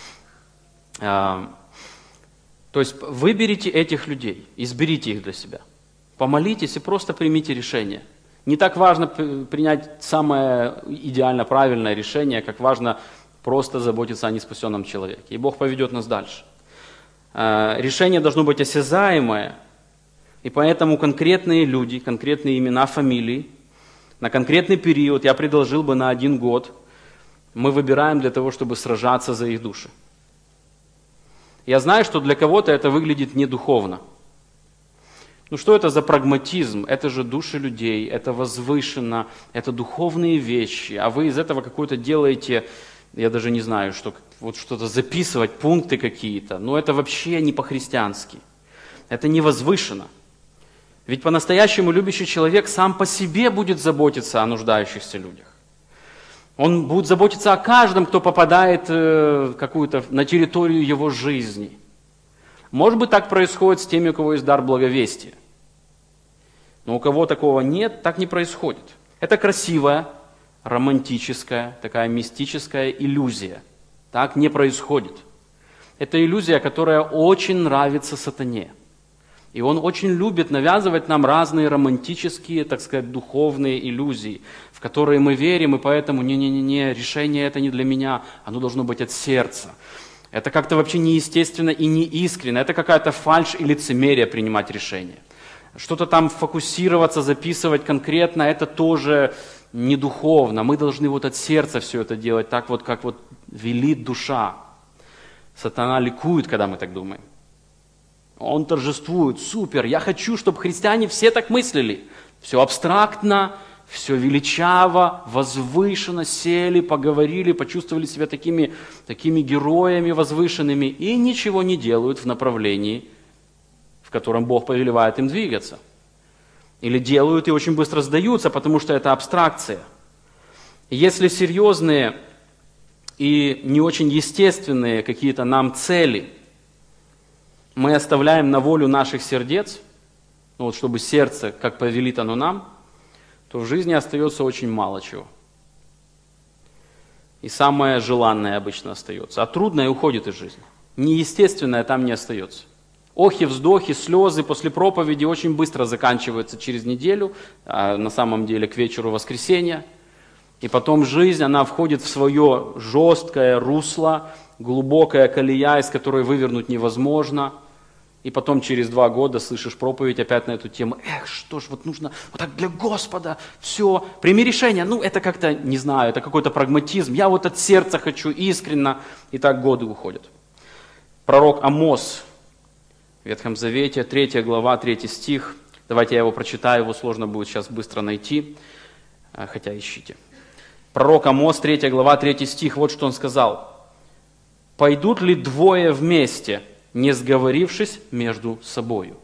Speaker 1: То есть выберите этих людей, изберите их для себя. Помолитесь и просто примите решение. Не так важно принять самое идеально правильное решение, как важно просто заботиться о неспасенном человеке. И Бог поведет нас дальше. Решение должно быть осязаемое, и поэтому конкретные люди, конкретные имена, фамилии, на конкретный период, я предложил бы на один год, мы выбираем для того, чтобы сражаться за их души. Я знаю, что для кого-то это выглядит недуховно. Ну что это за прагматизм? Это же души людей, это возвышенно, это духовные вещи, а вы из этого какое-то делаете, я даже не знаю, что, вот что-то записывать, пункты какие-то. Но это вообще не по-христиански. Это не возвышенно. Ведь по-настоящему любящий человек сам по себе будет заботиться о нуждающихся людях. Он будет заботиться о каждом, кто попадает э, какую-то, на территорию его жизни. Может быть, так происходит с теми, у кого есть дар благовестия. Но у кого такого нет, так не происходит. Это красивая, романтическая, такая мистическая иллюзия. Так не происходит. Это иллюзия, которая очень нравится сатане. И он очень любит навязывать нам разные романтические, так сказать, духовные иллюзии, в которые мы верим, и поэтому не-не-не, решение это не для меня, оно должно быть от сердца. Это как-то вообще неестественно и неискренно, это какая-то фальшь и лицемерие принимать решение. Что-то там фокусироваться, записывать конкретно, это тоже не духовно. Мы должны вот от сердца все это делать, так вот, как вот велит душа. Сатана ликует, когда мы так думаем. Он торжествует, супер, я хочу, чтобы христиане все так мыслили. Все абстрактно, все величаво, возвышенно, сели, поговорили, почувствовали себя такими, такими героями возвышенными и ничего не делают в направлении, в котором Бог повелевает им двигаться. Или делают и очень быстро сдаются, потому что это абстракция. Если серьезные и не очень естественные какие-то нам цели мы оставляем на волю наших сердец, ну вот чтобы сердце, как повелит оно нам, то в жизни остается очень мало чего. И самое желанное обычно остается. А трудное уходит из жизни. Неестественное там не остается. Охи, вздохи, слезы после проповеди очень быстро заканчиваются через неделю, а на самом деле к вечеру воскресенья. И потом жизнь, она входит в свое жесткое русло, глубокая колея, из которой вывернуть невозможно. И потом через два года слышишь проповедь опять на эту тему. Эх, что ж, вот нужно вот так для Господа, все, прими решение. Ну, это как-то, не знаю, это какой-то прагматизм. Я вот от сердца хочу искренно. И так годы уходят. Пророк Амос в Ветхом Завете, третья глава, третий стих. Давайте я его прочитаю, его сложно будет сейчас быстро найти. Хотя ищите. Пророк Амос, третья глава, третий стих, вот что он сказал. «Пойдут ли двое вместе, не сговорившись между собою?»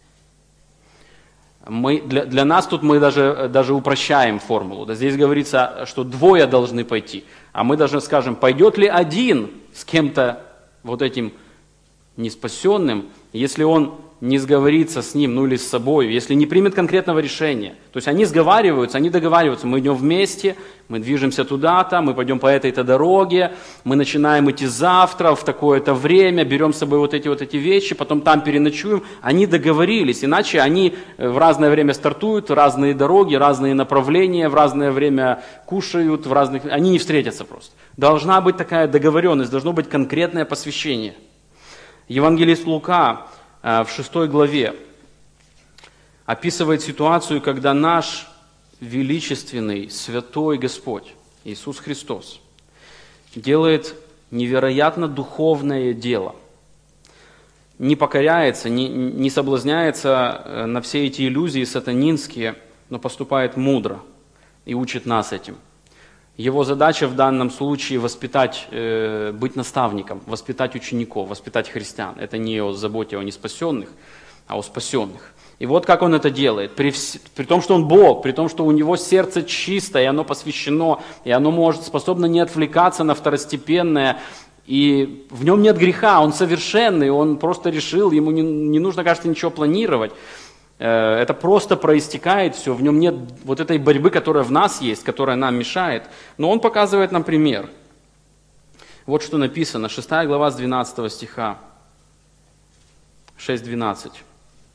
Speaker 1: Мы, для, для нас тут мы даже, даже упрощаем формулу. Да, здесь говорится, что двое должны пойти. А мы даже скажем, пойдет ли один с кем-то вот этим неспасенным, если он не сговорится с ним, ну или с собой, если не примет конкретного решения. То есть они сговариваются, они договариваются, мы идем вместе, мы движемся туда-то, мы пойдем по этой-то дороге, мы начинаем идти завтра в такое-то время, берем с собой вот эти вот эти вещи, потом там переночуем. Они договорились, иначе они в разное время стартуют, разные дороги, разные направления, в разное время кушают, в разных... они не встретятся просто. Должна быть такая договоренность, должно быть конкретное посвящение. Евангелист Лука в шестой главе описывает ситуацию, когда наш величественный, святой Господь, Иисус Христос, делает невероятно духовное дело. Не покоряется, не, не соблазняется на все эти иллюзии сатанинские, но поступает мудро и учит нас этим. Его задача в данном случае воспитать, э, быть наставником, воспитать учеников, воспитать христиан. Это не о заботе о неспасенных, а о спасенных. И вот как он это делает. При, вс... при том, что он Бог, при том, что у него сердце чисто, и оно посвящено, и оно может, способно не отвлекаться на второстепенное, и в нем нет греха, он совершенный, он просто решил, ему не, не нужно, кажется, ничего планировать. Это просто проистекает все, в нем нет вот этой борьбы, которая в нас есть, которая нам мешает. Но он показывает нам пример. Вот что написано, шестая глава с двенадцатого стиха, шесть двенадцать.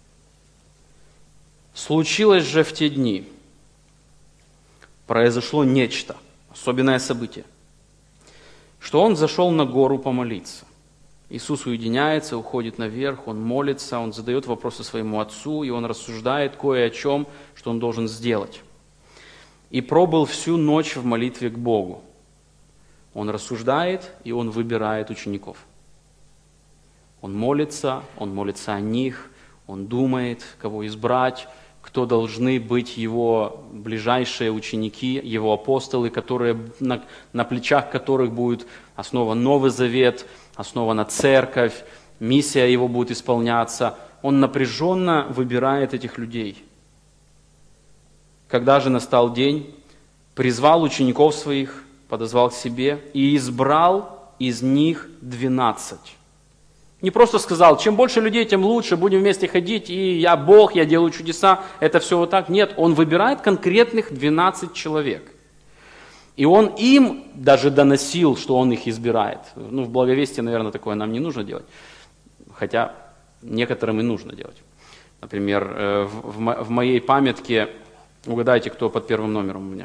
Speaker 1: «Случилось же в те дни, произошло нечто, особенное событие, что он зашел на гору помолиться. Иисус уединяется, уходит наверх, он молится, он задает вопросы своему отцу, и он рассуждает кое о чем, что он должен сделать. И пробыл всю ночь в молитве к Богу. Он рассуждает, и он выбирает учеников. Он молится, он молится о них, он думает, кого избрать, кто должны быть его ближайшие ученики, его апостолы, которые, на, на плечах которых будет основан Новый Завет, основана церковь, миссия его будет исполняться. Он напряженно выбирает этих людей. Когда же настал день, призвал учеников своих, подозвал к себе и избрал из них двенадцать. Не просто сказал, чем больше людей, тем лучше, будем вместе ходить, и я Бог, я делаю чудеса, это все вот так. Нет, он выбирает конкретных двенадцать человек. И он им даже доносил, что он их избирает. Ну, в благовестии, наверное, такое нам не нужно делать, хотя некоторым и нужно делать. Например, в моей памятке, угадайте, кто под первым номером у меня?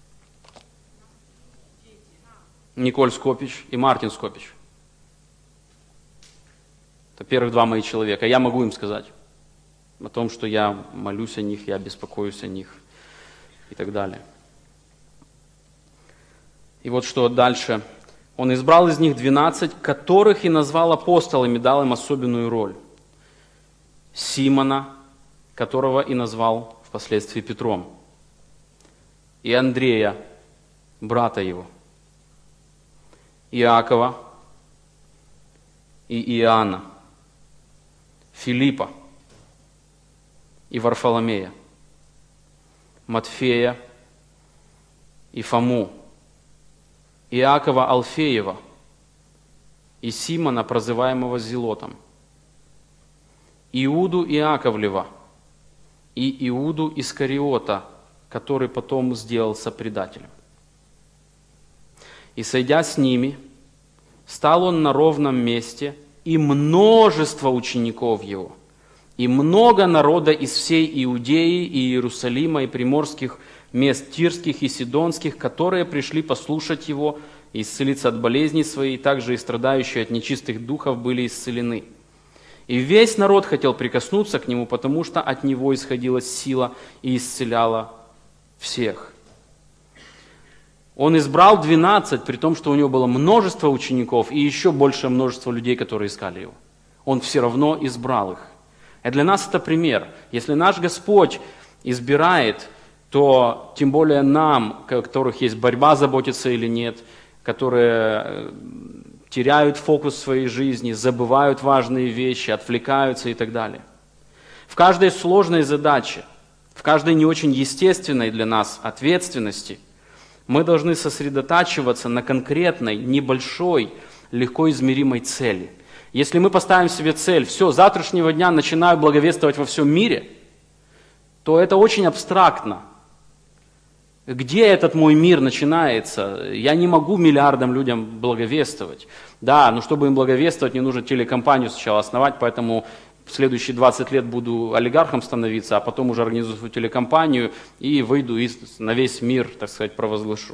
Speaker 1: Николь Скопич и Мартин Скопич. Это первых два мои человека. Я могу им сказать о том, что я молюсь о них, я беспокоюсь о них и так далее. И вот что дальше. Он избрал из них двенадцать, которых и назвал апостолами, дал им особенную роль. Симона, которого и назвал впоследствии Петром. И Андрея, брата его. Иакова и Иоанна. Филиппа и Варфоломея, Матфея и Фому, Иакова Алфеева и Симона, прозываемого Зелотом, Иуду Иаковлева и Иуду Искариота, который потом сделался предателем. И, сойдя с ними, стал он на ровном месте, и множество учеников его, и много народа из всей Иудеи и Иерусалима и приморских мест тирских и сидонских, которые пришли послушать его и исцелиться от болезней своей, также и страдающие от нечистых духов были исцелены. И весь народ хотел прикоснуться к нему, потому что от него исходила сила и исцеляла всех. Он избрал двенадцать, при том, что у него было множество учеников и еще большее множество людей, которые искали его. Он все равно избрал их. И для нас это пример. Если наш Господь избирает, то тем более нам, у которых есть борьба, заботиться или нет, которые теряют фокус своей жизни, забывают важные вещи, отвлекаются и так далее. В каждой сложной задаче, в каждой не очень естественной для нас ответственности мы должны сосредотачиваться на конкретной, небольшой, легко измеримой цели. Если мы поставим себе цель, все, с завтрашнего дня начинаю благовествовать во всем мире, то это очень абстрактно. Где этот мой мир начинается? Я не могу миллиардам людям благовествовать. Да, но чтобы им благовествовать, мне нужно телекомпанию сначала основать, поэтому в следующие двадцать лет буду олигархом становиться, а потом уже организую телекомпанию и выйду и на весь мир, так сказать, провозглашу.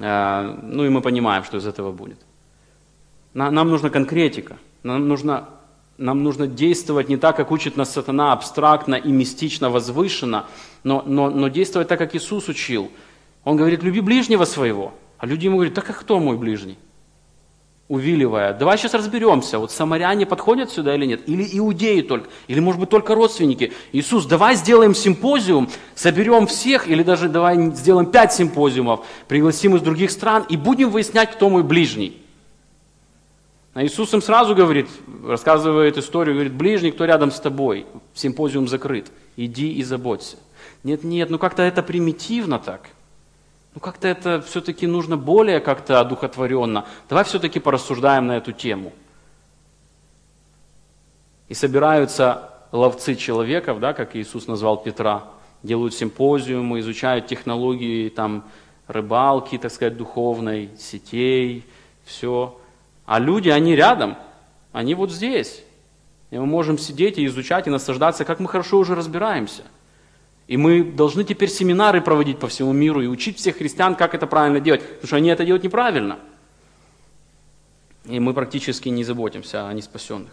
Speaker 1: Ну и мы понимаем, что из этого будет. Нам нужна конкретика, нам нужно нам нужно действовать не так, как учит нас сатана, абстрактно и мистично возвышенно, но, но, но действовать так, как Иисус учил. Он говорит, люби ближнего своего. А люди ему говорят, так а кто мой ближний? Увиливая. Давай сейчас разберемся, вот самаряне подходят сюда или нет? Или иудеи только? Или может быть только родственники? Иисус, давай сделаем симпозиум, соберем всех, или даже давай сделаем пять симпозиумов, пригласим из других стран и будем выяснять, кто мой ближний. А Иисус им сразу говорит, рассказывает историю, говорит, ближний, кто рядом с тобой, симпозиум закрыт, иди и заботься. Нет, нет, ну как-то это примитивно так. Ну как-то это все-таки нужно более как-то одухотворенно. Давай все-таки порассуждаем на эту тему. И собираются ловцы человеков, да, как Иисус назвал Петра, делают симпозиумы, изучают технологии там, рыбалки, так сказать, духовной, сетей, все. А люди, они рядом, они вот здесь. И мы можем сидеть и изучать, и наслаждаться, как мы хорошо уже разбираемся. И мы должны теперь семинары проводить по всему миру и учить всех христиан, как это правильно делать, потому что они это делают неправильно. И мы практически не заботимся о неспасенных.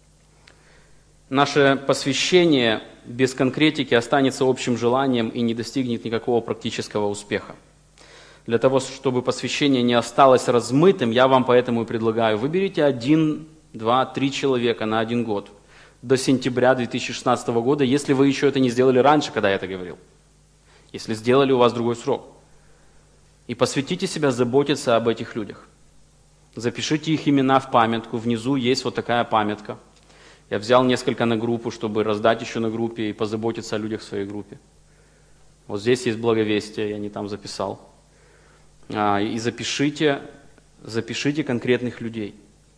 Speaker 1: Наше посвящение без конкретики останется общим желанием и не достигнет никакого практического успеха. Для того, чтобы посвящение не осталось размытым, я вам поэтому и предлагаю, выберите один, два, три человека на один год. До сентября две тысячи шестнадцатого года, если вы еще это не сделали раньше, когда я это говорил. Если сделали, у вас другой срок. И посвятите себя заботиться об этих людях. Запишите их имена в памятку. Внизу есть вот такая памятка. Я взял несколько на группу, чтобы раздать еще на группе и позаботиться о людях в своей группе. Вот здесь есть благовестие, я не там записал. И запишите, запишите конкретных людей.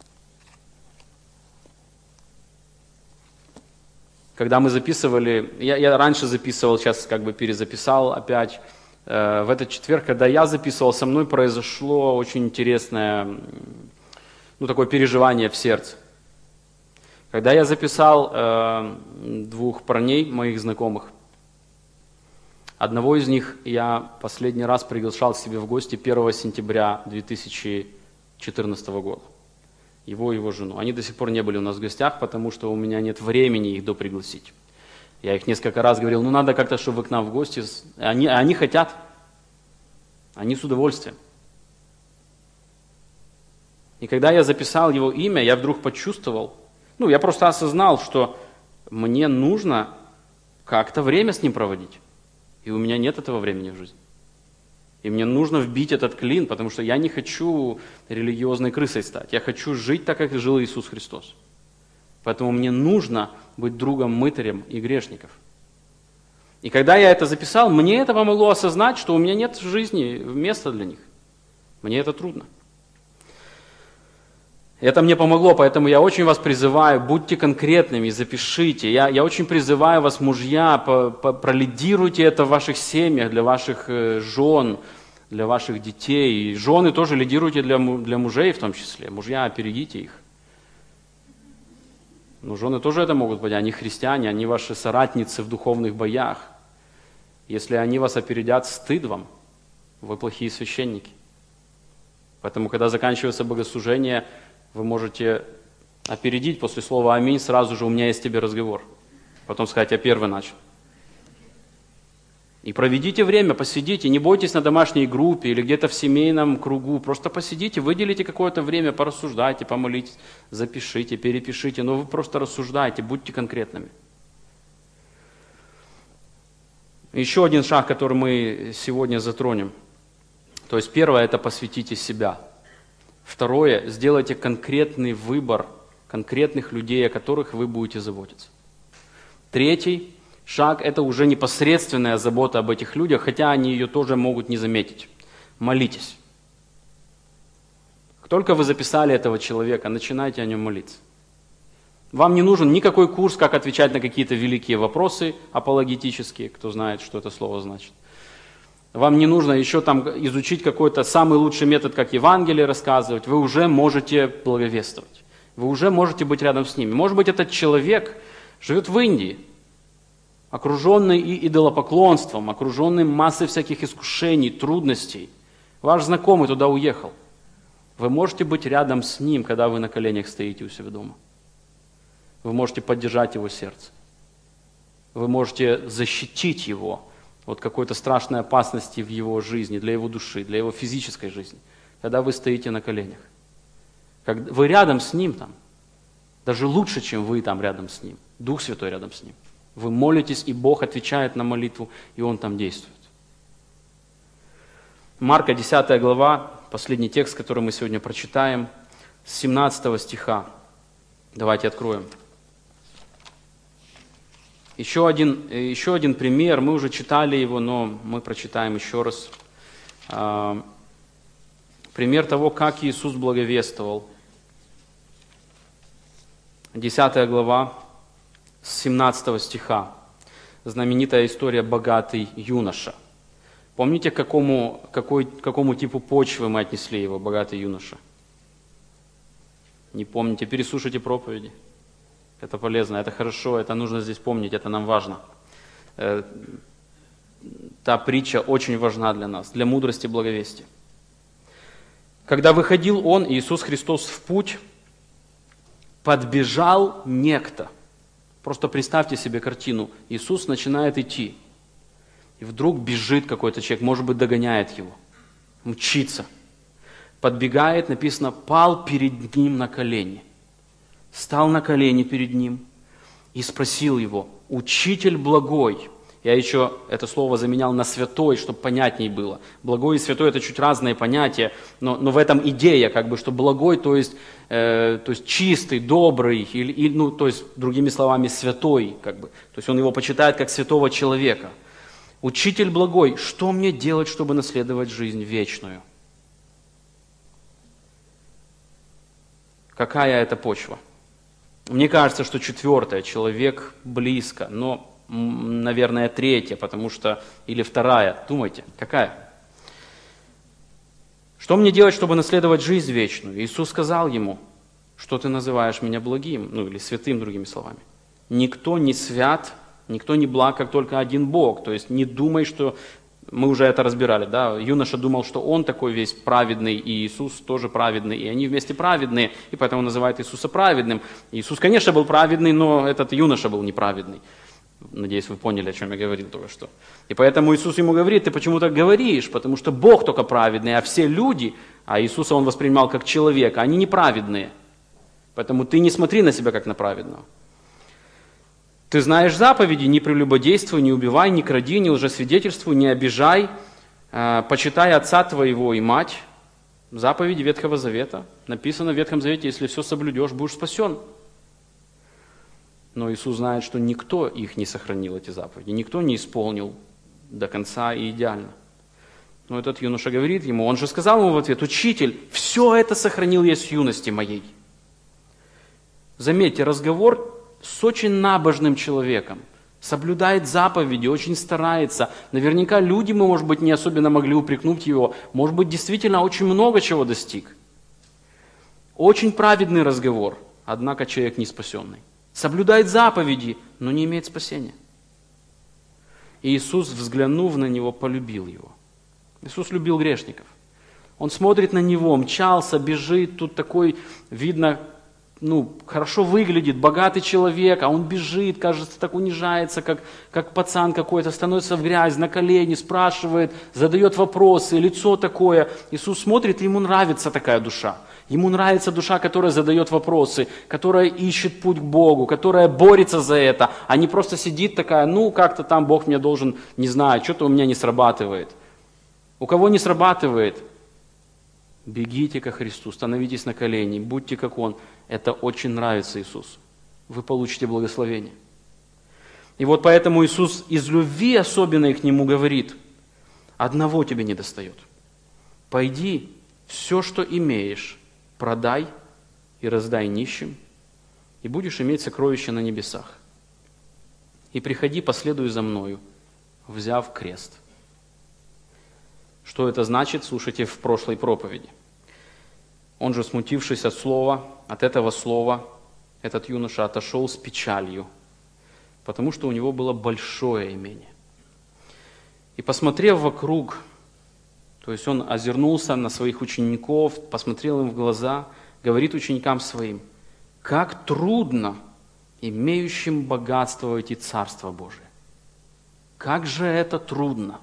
Speaker 1: Когда мы записывали, я, я раньше записывал, сейчас как бы перезаписал опять, э, в этот четверг, когда я записывал, со мной произошло очень интересное, ну, такое переживание в сердце. Когда я записал э, двух парней, моих знакомых, одного из них я последний раз приглашал к себе в гости первого сентября две тысячи четырнадцатого года. Его и его жену. Они до сих пор не были у нас в гостях, потому что у меня нет времени их допригласить. Я их несколько раз говорил, ну надо как-то, чтобы вы к нам в гости. Они, они хотят. Они с удовольствием. И когда я записал его имя, я вдруг почувствовал, ну я просто осознал, что мне нужно как-то время с ним проводить. И у меня нет этого времени в жизни. И мне нужно вбить этот клин, потому что я не хочу религиозной крысой стать. Я хочу жить так, как жил Иисус Христос. Поэтому мне нужно быть другом мытарем и грешников. И когда я это записал, мне это помогло осознать, что у меня нет в жизни места для них. Мне это трудно. Это мне помогло, поэтому я очень вас призываю, будьте конкретными, запишите. Я, я очень призываю вас, мужья, по, по, пролидируйте это в ваших семьях, для ваших э, жен, для ваших детей. И жены тоже лидируйте для, для мужей в том числе. Мужья, опередите их. Но жены тоже это могут быть, они христиане, они ваши соратницы в духовных боях. Если они вас опередят, стыд вам, вы плохие священники. Поэтому, когда заканчивается богослужение, вы можете опередить после слова «Аминь» сразу же «У меня есть тебе разговор». Потом сказать «Я первый начал». И проведите время, посидите, не бойтесь на домашней группе или где-то в семейном кругу. Просто посидите, выделите какое-то время, порассуждайте, помолитесь, запишите, перепишите. Но вы просто рассуждайте, будьте конкретными. Еще один шаг, который мы сегодня затронем. То есть первое – это посвятите себя. Второе, сделайте конкретный выбор конкретных людей, о которых вы будете заботиться. Третий шаг – это уже непосредственная забота об этих людях, хотя они ее тоже могут не заметить. Молитесь. Как только вы записали этого человека, начинайте о нем молиться. Вам не нужен никакой курс, как отвечать на какие-то великие вопросы апологетические, кто знает, что это слово значит. Вам не нужно еще там изучить какой-то самый лучший метод, как Евангелие рассказывать. Вы уже можете благовествовать. Вы уже можете быть рядом с ними. Может быть, этот человек живет в Индии, окруженный и идолопоклонством, окруженный массой всяких искушений, трудностей. Ваш знакомый туда уехал. Вы можете быть рядом с ним, когда вы на коленях стоите у себя дома. Вы можете поддержать его сердце. Вы можете защитить его от какой-то страшной опасности в его жизни, для его души, для его физической жизни, когда вы стоите на коленях. Когда вы рядом с ним там, даже лучше, чем вы там рядом с ним. Дух Святой рядом с ним. Вы молитесь, и Бог отвечает на молитву, и Он там действует. Марка, десятая глава, последний текст, который мы сегодня прочитаем, с семнадцатого стиха. Давайте откроем. Еще один, еще один пример, мы уже читали его, но мы прочитаем еще раз. Пример того, как Иисус благовествовал. десятая глава, с семнадцатого стиха. Знаменитая история «Богатый юноша». Помните, к какому, какой, к какому типу почвы мы отнесли его, богатый юноша? Не помните? Переслушайте проповеди. Это полезно, это хорошо, это нужно здесь помнить, это нам важно. Та притча очень важна для нас, для мудрости и благовестия. Когда выходил Он, Иисус Христос, в путь, подбежал некто. Просто представьте себе картину. Иисус начинает идти. И вдруг бежит какой-то человек, может быть, догоняет его. Мчится. Подбегает, написано, пал перед ним на колени. Стал на колени перед ним и спросил его: «Учитель благой». Я еще это слово заменял на «святой», чтобы понятней было. Благой и святой – это чуть разные понятия, но, но в этом идея, как бы, что благой, то есть, э, то есть чистый, добрый, или, или, ну, то есть, другими словами, святой, как бы. То есть он его почитает как святого человека. «Учитель благой, что мне делать, чтобы наследовать жизнь вечную?» Какая это почва? Мне кажется, что четвертая, человек близко, но, наверное, третья, потому что, или вторая. Думайте, какая? Что мне делать, чтобы наследовать жизнь вечную? Иисус сказал ему: что ты называешь меня благим, ну или святым, другими словами. Никто не свят, никто не благ, как только один Бог. То есть не думай, что... Мы уже это разбирали, да? Юноша думал, что он такой весь праведный, и Иисус тоже праведный, и они вместе праведные, и поэтому называют Иисуса праведным. Иисус, конечно, был праведный, но этот юноша был неправедный. Надеюсь, вы поняли, о чем я говорил только что. И поэтому Иисус ему говорит: ты почему так говоришь? Потому что Бог только праведный, а все люди, а Иисуса он воспринимал как человека, они неправедные. Поэтому ты не смотри на себя как на праведного. Ты знаешь заповеди: не прелюбодействуй, не убивай, не кради, не лжесвидетельствуй, не обижай, э, почитай отца твоего и мать. Заповеди Ветхого Завета. Написано в Ветхом Завете: если все соблюдешь, будешь спасен. Но Иисус знает, что никто их не сохранил, эти заповеди, никто не исполнил до конца и идеально. Но этот юноша говорит ему, он же сказал ему в ответ: учитель, все это сохранил я с юности моей. Заметьте, разговор с очень набожным человеком, соблюдает заповеди, очень старается. Наверняка люди, мы, может быть, не особенно могли упрекнуть его, может быть, действительно очень много чего достиг. Очень праведный разговор, однако человек не спасенный. Соблюдает заповеди, но не имеет спасения. И Иисус, взглянув на него, полюбил его. Иисус любил грешников. Он смотрит на него, мчался, бежит, тут такой, видно, ну, хорошо выглядит, богатый человек, а он бежит, кажется, так унижается, как, как пацан какой-то, становится в грязь, на колени, спрашивает, задает вопросы, лицо такое. Иисус смотрит, и ему нравится такая душа. Ему нравится душа, которая задает вопросы, которая ищет путь к Богу, которая борется за это, а не просто сидит такая: ну, как-то там Бог мне должен, не знаю, что-то у меня не срабатывает. У кого не срабатывает? Бегите ко Христу, становитесь на колени, будьте как Он. Это очень нравится Иисусу. Вы получите благословение. И вот поэтому Иисус из любви особенной к Нему говорит: одного тебе не достает. Пойди, все, что имеешь, продай и раздай нищим, и будешь иметь сокровища на небесах. И приходи, последуй за мною, взяв крест. Что это значит, слушайте в прошлой проповеди. Он же, смутившись от слова, от этого слова, этот юноша отошел с печалью, потому что у него было большое имение. И посмотрев вокруг, то есть он озернулся на своих учеников, посмотрел им в глаза, говорит ученикам своим: как трудно имеющим богатство войти в Царство Божие. Как же это трудно!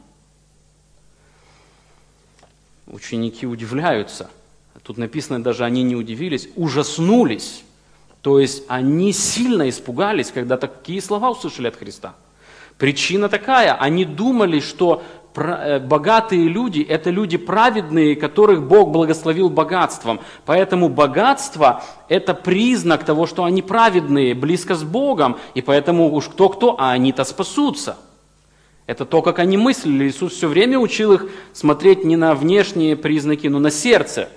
Speaker 1: Ученики удивляются. Тут написано, даже они не удивились, ужаснулись. То есть они сильно испугались, когда такие слова услышали от Христа. Причина такая, они думали, что богатые люди – это люди праведные, которых Бог благословил богатством. Поэтому богатство – это признак того, что они праведные, близко с Богом, и поэтому уж кто-кто, а они-то спасутся. Это то, как они мыслили. Иисус все время учил их смотреть не на внешние признаки, но на сердце.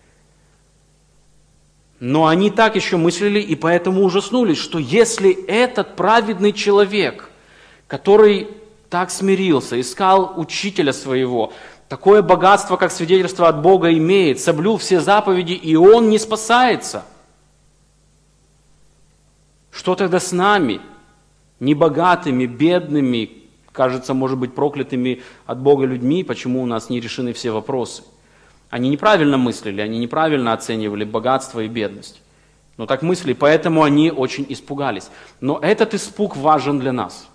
Speaker 1: Но они так еще мыслили, и поэтому ужаснулись, что если этот праведный человек, который так смирился, искал учителя своего, такое богатство, как свидетельство от Бога имеет, соблюл все заповеди, и он не спасается, что тогда с нами, небогатыми, бедными, кажется, может быть, проклятыми от Бога людьми, почему у нас не решены все вопросы? Они неправильно мыслили, они неправильно оценивали богатство и бедность. Но так мыслили, поэтому они очень испугались. Но этот испуг важен для нас.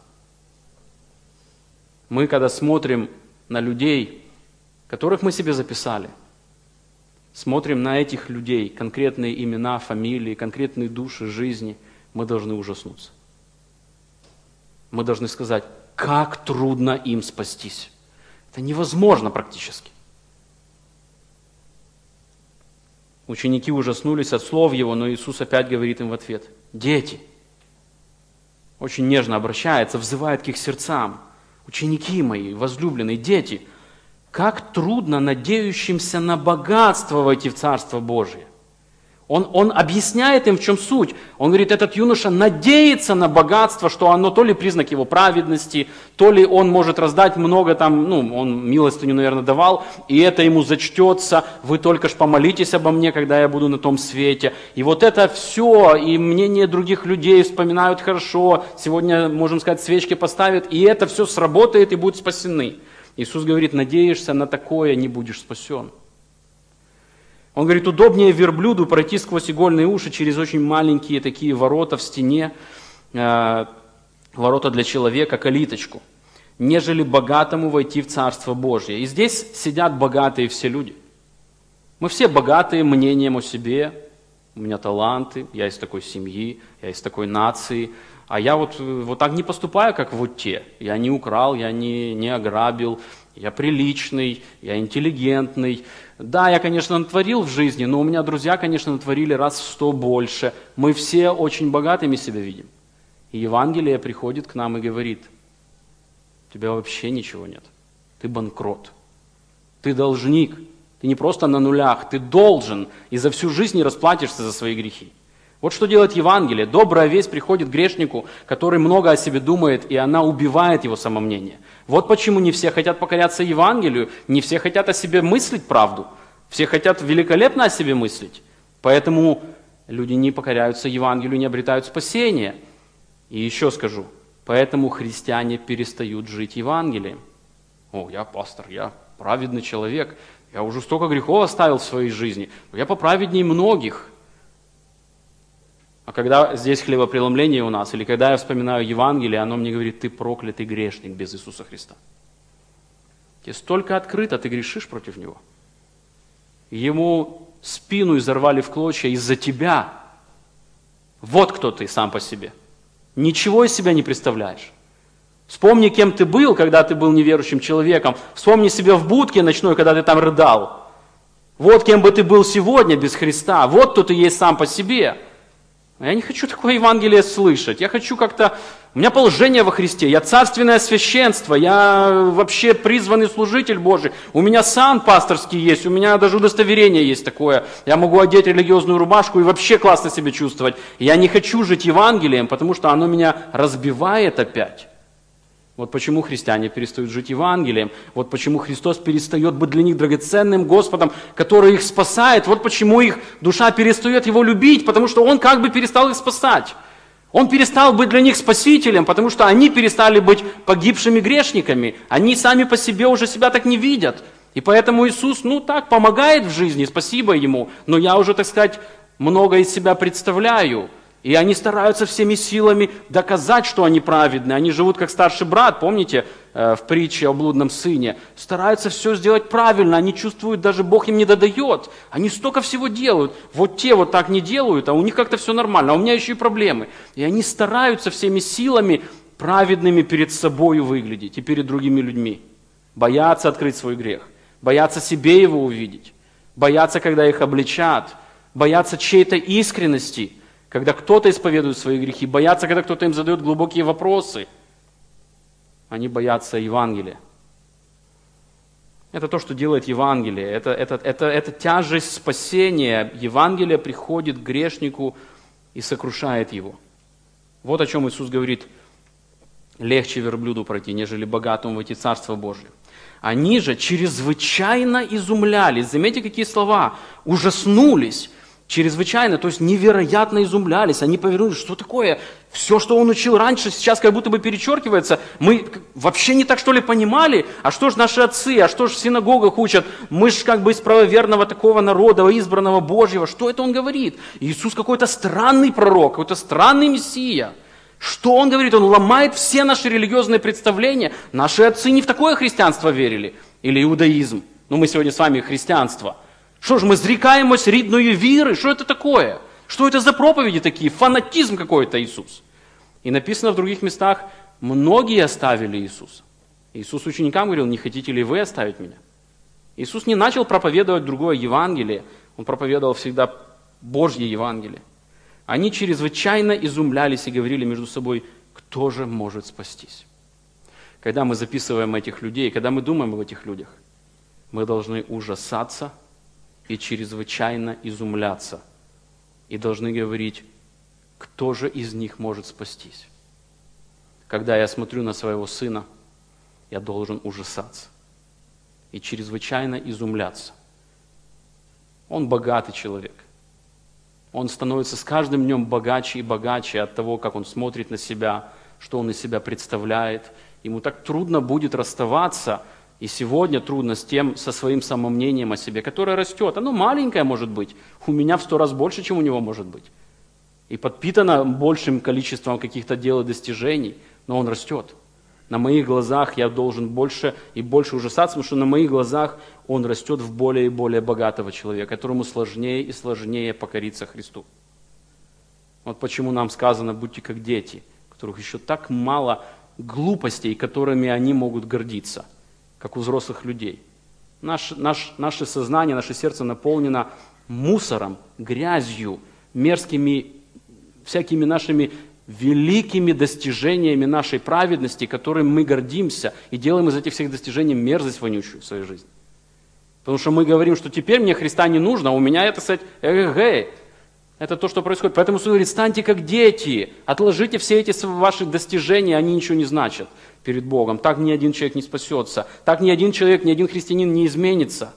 Speaker 1: Мы, когда смотрим на людей, которых мы себе записали, смотрим на этих людей, конкретные имена, фамилии, конкретные души, жизни, мы должны ужаснуться. Мы должны сказать, как трудно им спастись. Это невозможно практически. Ученики ужаснулись от слов Его, но Иисус опять говорит им в ответ, дети, очень нежно обращается, взывает к их сердцам. Ученики мои, возлюбленные, дети, как трудно надеющимся на богатство войти в Царство Божие. Он, он объясняет им, в чем суть. Он говорит, этот юноша надеется на богатство, что оно то ли признак его праведности, то ли он может раздать много там, ну, он милостыню, наверное, давал, и это ему зачтется, вы только ж помолитесь обо мне, когда я буду на том свете. И вот это все, и мнение других людей вспоминают хорошо, сегодня, можем сказать, свечки поставят, и это все сработает, и будут спасены. Иисус говорит, надеешься на такое, не будешь спасен. Он говорит, удобнее верблюду пройти сквозь игольные уши через очень маленькие такие ворота в стене, э, ворота для человека, калиточку, нежели богатому войти в Царство Божье. И здесь сидят богатые все люди. Мы все богатые мнением о себе, у меня таланты, я из такой семьи, я из такой нации, а я вот, вот так не поступаю, как вот те. Я не украл, я не, не ограбил, я приличный, я интеллигентный. Да, я, конечно, натворил в жизни, но у меня друзья, конечно, натворили раз в сто больше. Мы все очень богатыми себя видим. И Евангелие приходит к нам и говорит, у тебя вообще ничего нет. Ты банкрот. Ты должник. Ты не просто на нулях, ты должен. И за всю жизнь не расплатишься за свои грехи. Вот что делает Евангелие. Добрая весть приходит к грешнику, который много о себе думает, и она убивает его самомнение. Вот почему не все хотят покоряться Евангелию, не все хотят о себе мыслить правду. Все хотят великолепно о себе мыслить. Поэтому люди не покоряются Евангелию, не обретают спасения. И еще скажу, поэтому христиане перестают жить Евангелием. О, я пастор, я праведный человек, я уже столько грехов оставил в своей жизни, я поправеднее многих. А когда здесь хлебопреломление у нас, или когда я вспоминаю Евангелие, оно мне говорит, ты проклятый грешник без Иисуса Христа. Тебе столько открыто, ты грешишь против Него. Ему спину изорвали в клочья из-за тебя. Вот кто ты сам по себе. Ничего из себя не представляешь. Вспомни, кем ты был, когда ты был неверующим человеком. Вспомни себя в будке ночной, когда ты там рыдал. Вот кем бы ты был сегодня без Христа. Вот кто ты есть сам по себе. Я не хочу такое Евангелие слышать. Я хочу как-то... У меня положение во Христе. Я царственное священство. Я вообще призванный служитель Божий. У меня сан пасторский есть. У меня даже удостоверение есть такое. Я могу одеть религиозную рубашку и вообще классно себя чувствовать. Я не хочу жить Евангелием, потому что оно меня разбивает опять. Вот почему христиане перестают жить Евангелием. Вот почему Христос перестает быть для них драгоценным Господом, который их спасает. Вот почему их душа перестает Его любить, потому что Он как бы перестал их спасать. Он перестал быть для них спасителем, потому что они перестали быть погибшими грешниками. Они сами по себе уже себя так не видят. И поэтому Иисус, ну так, помогает в жизни, спасибо Ему. Но я уже, так сказать, много из себя представляю. И они стараются всеми силами доказать, что они праведны. Они живут как старший брат, помните, в притче о блудном сыне. Стараются все сделать правильно, они чувствуют, даже Бог им не додает. Они столько всего делают. Вот те вот так не делают, а у них как-то все нормально, а у меня еще и проблемы. И они стараются всеми силами праведными перед собой выглядеть и перед другими людьми. Боятся открыть свой грех, боятся себе его увидеть, боятся, когда их обличат, боятся чьей-то искренности, когда кто-то исповедует свои грехи, боятся, когда кто-то им задает глубокие вопросы. Они боятся Евангелия. Это то, что делает Евангелие. Это, это, это, это тяжесть спасения. Евангелие приходит к грешнику и сокрушает его. Вот о чем Иисус говорит. Легче верблюду пройти, нежели богатому войти в Царство Божие. Они же чрезвычайно изумлялись. Заметьте, какие слова. Ужаснулись. Чрезвычайно, то есть невероятно изумлялись. Они повернулись, что такое? Все, что он учил раньше, сейчас как будто бы перечеркивается. Мы вообще не так, что ли, понимали? А что же наши отцы? А что же в синагогах учат? Мы же как бы из правоверного такого народа, избранного Божьего. Что это он говорит? Иисус какой-то странный пророк, какой-то странный мессия. Что он говорит? Он ломает все наши религиозные представления. Наши отцы не в такое христианство верили. Или иудаизм. Ну, мы сегодня с вами христианство. Что ж, мы зрекаемость рідної віры? Что это такое? Что это за проповеди такие? Фанатизм какой-то, Иисус. И написано в других местах, многие оставили Иисуса. Иисус ученикам говорил, не хотите ли вы оставить меня? Иисус не начал проповедовать другое Евангелие, Он проповедовал всегда Божье Евангелие. Они чрезвычайно изумлялись и говорили между собой, кто же может спастись? Когда мы записываем этих людей, когда мы думаем об этих людях, мы должны ужасаться и чрезвычайно изумляться. И должны говорить, кто же из них может спастись? Когда я смотрю на своего сына, я должен ужасаться и чрезвычайно изумляться. Он богатый человек. Он становится с каждым днем богаче и богаче от того, как он смотрит на себя, что он из себя представляет. Ему так трудно будет расставаться. И сегодня трудно с тем, со своим самомнением о себе, которое растет. Оно маленькое может быть, у меня в сто раз больше, чем у него может быть. И подпитано большим количеством каких-то дел и достижений, но он растет. На моих глазах я должен больше и больше ужасаться, потому что на моих глазах он растет в более и более богатого человека, которому сложнее и сложнее покориться Христу. Вот почему нам сказано, будьте как дети, у которых еще так мало глупостей, которыми они могут гордиться, как у взрослых людей. Наш, наш, наше сознание, наше сердце наполнено мусором, грязью, мерзкими, всякими нашими великими достижениями нашей праведности, которым мы гордимся и делаем из этих всех достижений мерзость вонючую в своей жизни. Потому что мы говорим, что теперь мне Христа не нужно, а у меня это, кстати, эгэгэй. Это то, что происходит. Поэтому Иисус говорит, станьте как дети, отложите все эти ваши достижения, они ничего не значат перед Богом. Так ни один человек не спасется, так ни один человек, ни один христианин не изменится.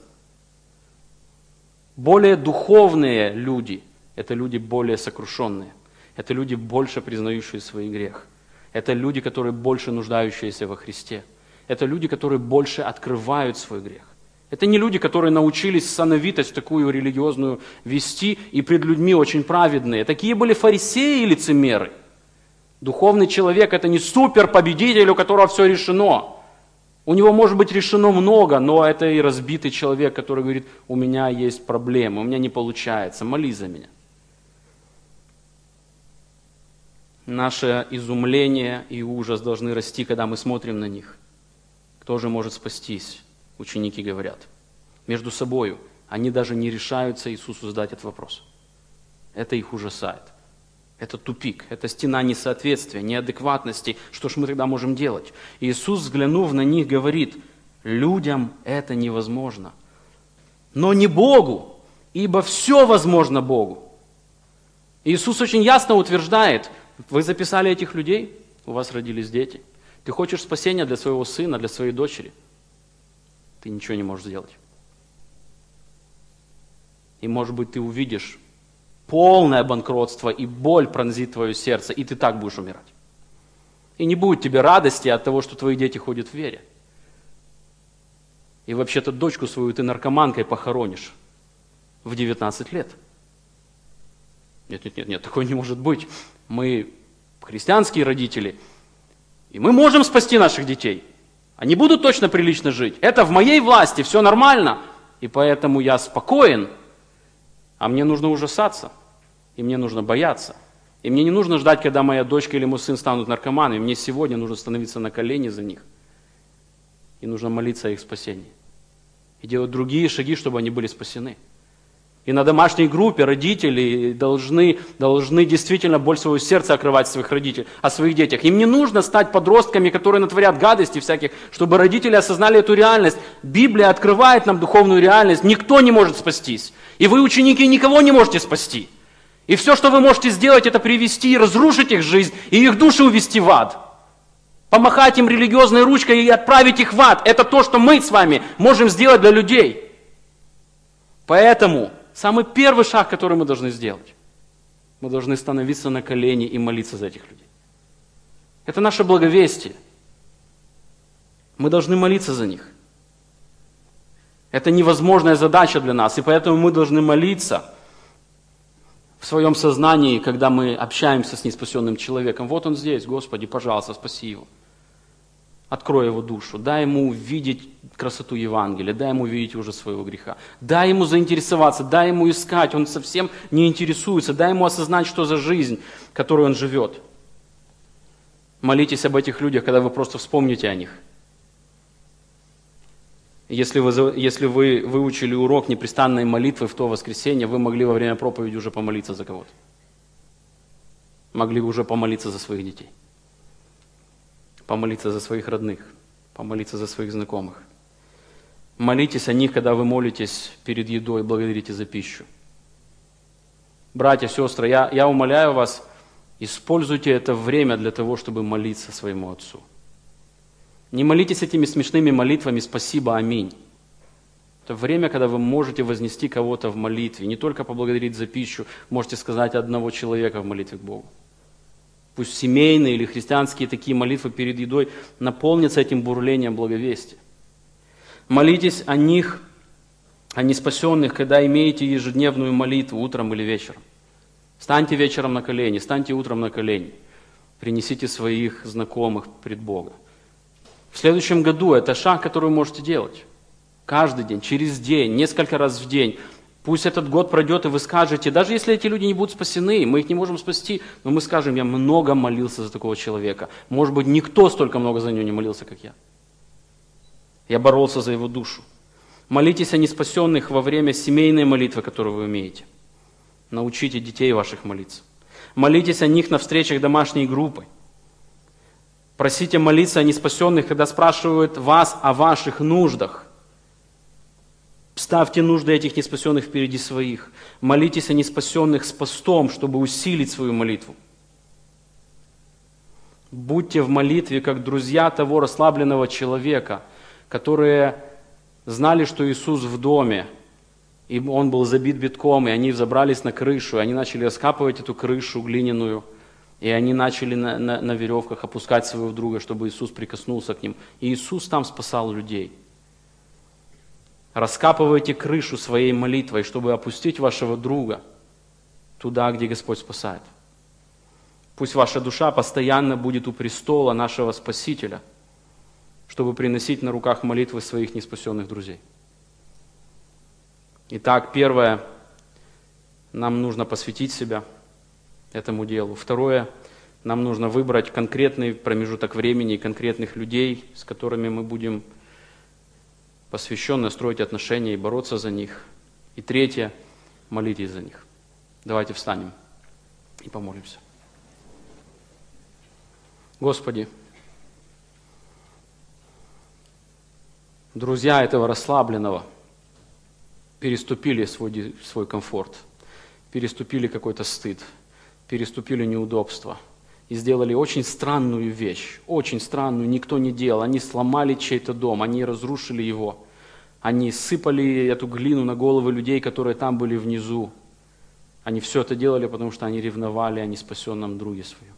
Speaker 1: Более духовные люди – это люди более сокрушенные. Это люди, больше признающие свой грех. Это люди, которые больше нуждающиеся во Христе. Это люди, которые больше открывают свой грех. Это не люди, которые научились сановитость такую религиозную вести и пред людьми очень праведные. Такие были фарисеи и лицемеры. Духовный человек – это не суперпобедитель, у которого все решено. У него может быть решено много, но это и разбитый человек, который говорит, у меня есть проблемы, у меня не получается, молись за меня. Наше изумление и ужас должны расти, когда мы смотрим на них. Кто же может спастись? Ученики говорят. Между собою они даже не решаются Иисусу задать этот вопрос. Это их ужасает. Это тупик, это стена несоответствия, неадекватности. Что ж мы тогда можем делать? Иисус, взглянув на них, говорит, людям это невозможно. Но не Богу, ибо все возможно Богу. Иисус очень ясно утверждает, вы записали этих людей, у вас родились дети. Ты хочешь спасения для своего сына, для своей дочери. Ты ничего не можешь сделать. И, может быть, ты увидишь полное банкротство и боль пронзит твое сердце, и ты так будешь умирать. И не будет тебе радости от того, что твои дети ходят в вере. И вообще-то дочку свою ты наркоманкой похоронишь в девятнадцать лет. Нет, нет, нет, нет, такое не может быть. Мы христианские родители, и мы можем спасти наших детей. Они будут точно прилично жить. Это в моей власти, все нормально. И поэтому я спокоен, а мне нужно ужасаться, и мне нужно бояться. И мне не нужно ждать, когда моя дочка или мой сын станут наркоманами. Мне сегодня нужно становиться на колени за них. И нужно молиться о их спасении. И делать другие шаги, чтобы они были спасены. И на домашней группе родители должны, должны действительно боль своего сердца окрывать своих родителей, о своих детях. Им не нужно стать подростками, которые натворят гадостей всяких, чтобы родители осознали эту реальность. Библия открывает нам духовную реальность. Никто не может спастись. И вы, ученики, никого не можете спасти. И все, что вы можете сделать, это привести и разрушить их жизнь, и их души увести в ад. Помахать им религиозной ручкой и отправить их в ад. Это то, что мы с вами можем сделать для людей. Поэтому самый первый шаг, который мы должны сделать, мы должны становиться на колени и молиться за этих людей. Это наше благовестие. Мы должны молиться за них. Это невозможная задача для нас, и поэтому мы должны молиться в своем сознании, когда мы общаемся с неспасенным человеком. Вот он здесь, Господи, пожалуйста, спаси его. Открой его душу, дай ему увидеть красоту Евангелия, дай ему увидеть уже своего греха. Дай ему заинтересоваться, дай ему искать, он совсем не интересуется, дай ему осознать, что за жизнь, которой он живет. Молитесь об этих людях, когда вы просто вспомните о них. Если вы, если вы выучили урок непрестанной молитвы в то воскресенье, вы могли во время проповеди уже помолиться за кого-то. Могли уже помолиться за своих детей. Помолиться за своих родных. Помолиться за своих знакомых. Молитесь о них, когда вы молитесь перед едой, благодарите за пищу. Братья, сестры, я, я умоляю вас, используйте это время для того, чтобы молиться своему Отцу. Не молитесь этими смешными молитвами «Спасибо, аминь». Это время, когда вы можете вознести кого-то в молитве. Не только поблагодарить за пищу, можете сказать одного человека в молитве к Богу. Пусть семейные или христианские такие молитвы перед едой наполнятся этим бурлением благовестия. Молитесь о них, о неспасенных, когда имеете ежедневную молитву утром или вечером. Станьте вечером на колени, станьте утром на колени. Принесите своих знакомых пред Бога. В следующем году это шаг, который вы можете делать. Каждый день, через день, несколько раз в день. Пусть этот год пройдет, и вы скажете, даже если эти люди не будут спасены, мы их не можем спасти, но мы скажем, я много молился за такого человека. Может быть, никто столько много за него не молился, как я. Я боролся за его душу. Молитесь о неспасенных во время семейной молитвы, которую вы умеете. Научите детей ваших молиться. Молитесь о них на встречах домашней группы. Просите молиться о неспасенных, когда спрашивают вас о ваших нуждах. Ставьте нужды этих неспасенных впереди своих. Молитесь о неспасенных с постом, чтобы усилить свою молитву. Будьте в молитве, как друзья того расслабленного человека, которые знали, что Иисус в доме, и он был забит битком, и они взобрались на крышу, и они начали раскапывать эту крышу глиняную, и они начали на, на, на веревках опускать своего друга, чтобы Иисус прикоснулся к ним. И Иисус там спасал людей. Раскапывайте крышу своей молитвой, чтобы опустить вашего друга туда, где Господь спасает. Пусть ваша душа постоянно будет у престола нашего Спасителя, чтобы приносить на руках молитвы своих неспасенных друзей. Итак, первое, нам нужно посвятить себя этому делу. Второе, нам нужно выбрать конкретный промежуток времени и конкретных людей, с которыми мы будем посвященно строить отношения и бороться за них. И третье, молитесь за них. Давайте встанем и помолимся. Господи, друзья этого расслабленного переступили свой, свой комфорт, переступили какой-то стыд, переступили неудобства и сделали очень странную вещь, очень странную, никто не делал. Они сломали чей-то дом, они разрушили его, они сыпали эту глину на головы людей, которые там были внизу. Они все это делали, потому что они ревновали о неспасенном друге своем,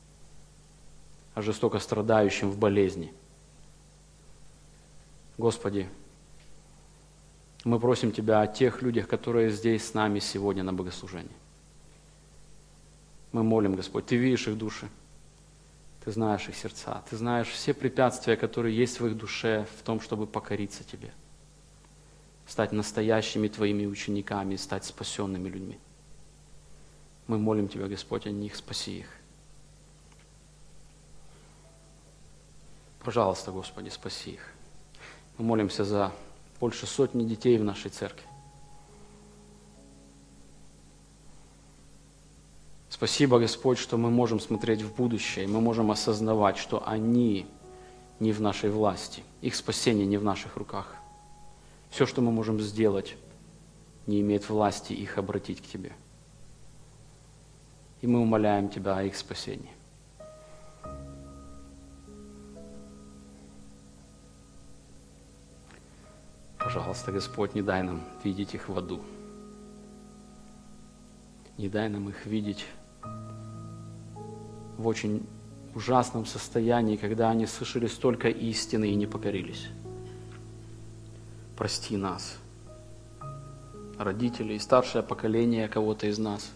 Speaker 1: о жестоко страдающем в болезни. Господи, мы просим Тебя о тех людях, которые здесь с нами сегодня на богослужении. Мы молим, Господь, Ты видишь их души, Ты знаешь их сердца, Ты знаешь все препятствия, которые есть в их душе в том, чтобы покориться Тебе, стать настоящими Твоими учениками, стать спасенными людьми. Мы молим Тебя, Господь, о них, спаси их. Пожалуйста, Господи, спаси их. Мы молимся за больше сотни детей в нашей церкви. Спасибо, Господь, что мы можем смотреть в будущее, и мы можем осознавать, что они не в нашей власти, их спасение не в наших руках. Все, что мы можем сделать, не имеет власти их обратить к Тебе. И мы умоляем Тебя о их спасении. Пожалуйста, Господь, не дай нам видеть их в аду. Не дай нам их видеть в очень ужасном состоянии, когда они слышали столько истины и не покорились. Прости нас, родители и старшее поколение кого-то из нас,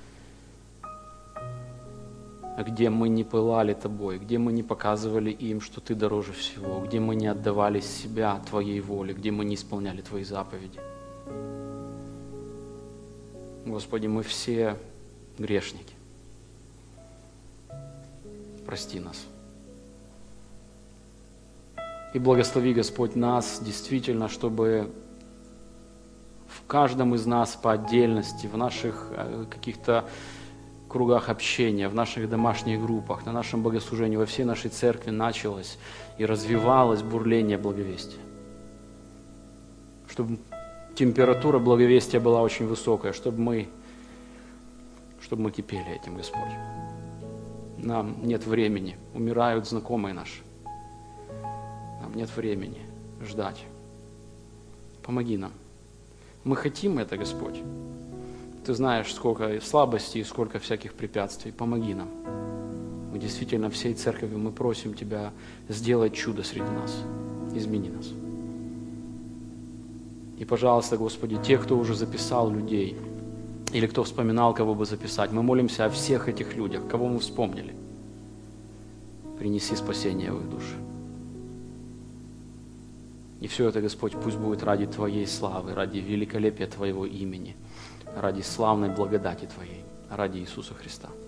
Speaker 1: где мы не пылали Тобой, где мы не показывали им, что Ты дороже всего, где мы не отдавали себя Твоей воле, где мы не исполняли Твои заповеди. Господи, мы все грешники. Прости нас. И благослови, Господь, нас действительно, чтобы в каждом из нас по отдельности, в наших каких-то кругах общения, в наших домашних группах, на нашем богослужении, во всей нашей церкви началось и развивалось бурление благовестия. Чтобы температура благовестия была очень высокая, чтобы мы, чтобы мы кипели этим, Господь. Нам нет времени, умирают знакомые наши. Нам нет времени ждать. Помоги нам. Мы хотим это, Господь. Ты знаешь, сколько слабостей и сколько всяких препятствий. Помоги нам. Мы действительно всей церковью мы просим Тебя сделать чудо среди нас. Измени нас. И, пожалуйста, Господи, те, кто уже записал людей, или кто вспоминал, кого бы записать, мы молимся о всех этих людях, кого мы вспомнили. Принеси спасение в их души. И все это, Господь, пусть будет ради Твоей славы, ради великолепия Твоего имени, ради славной благодати Твоей, ради Иисуса Христа.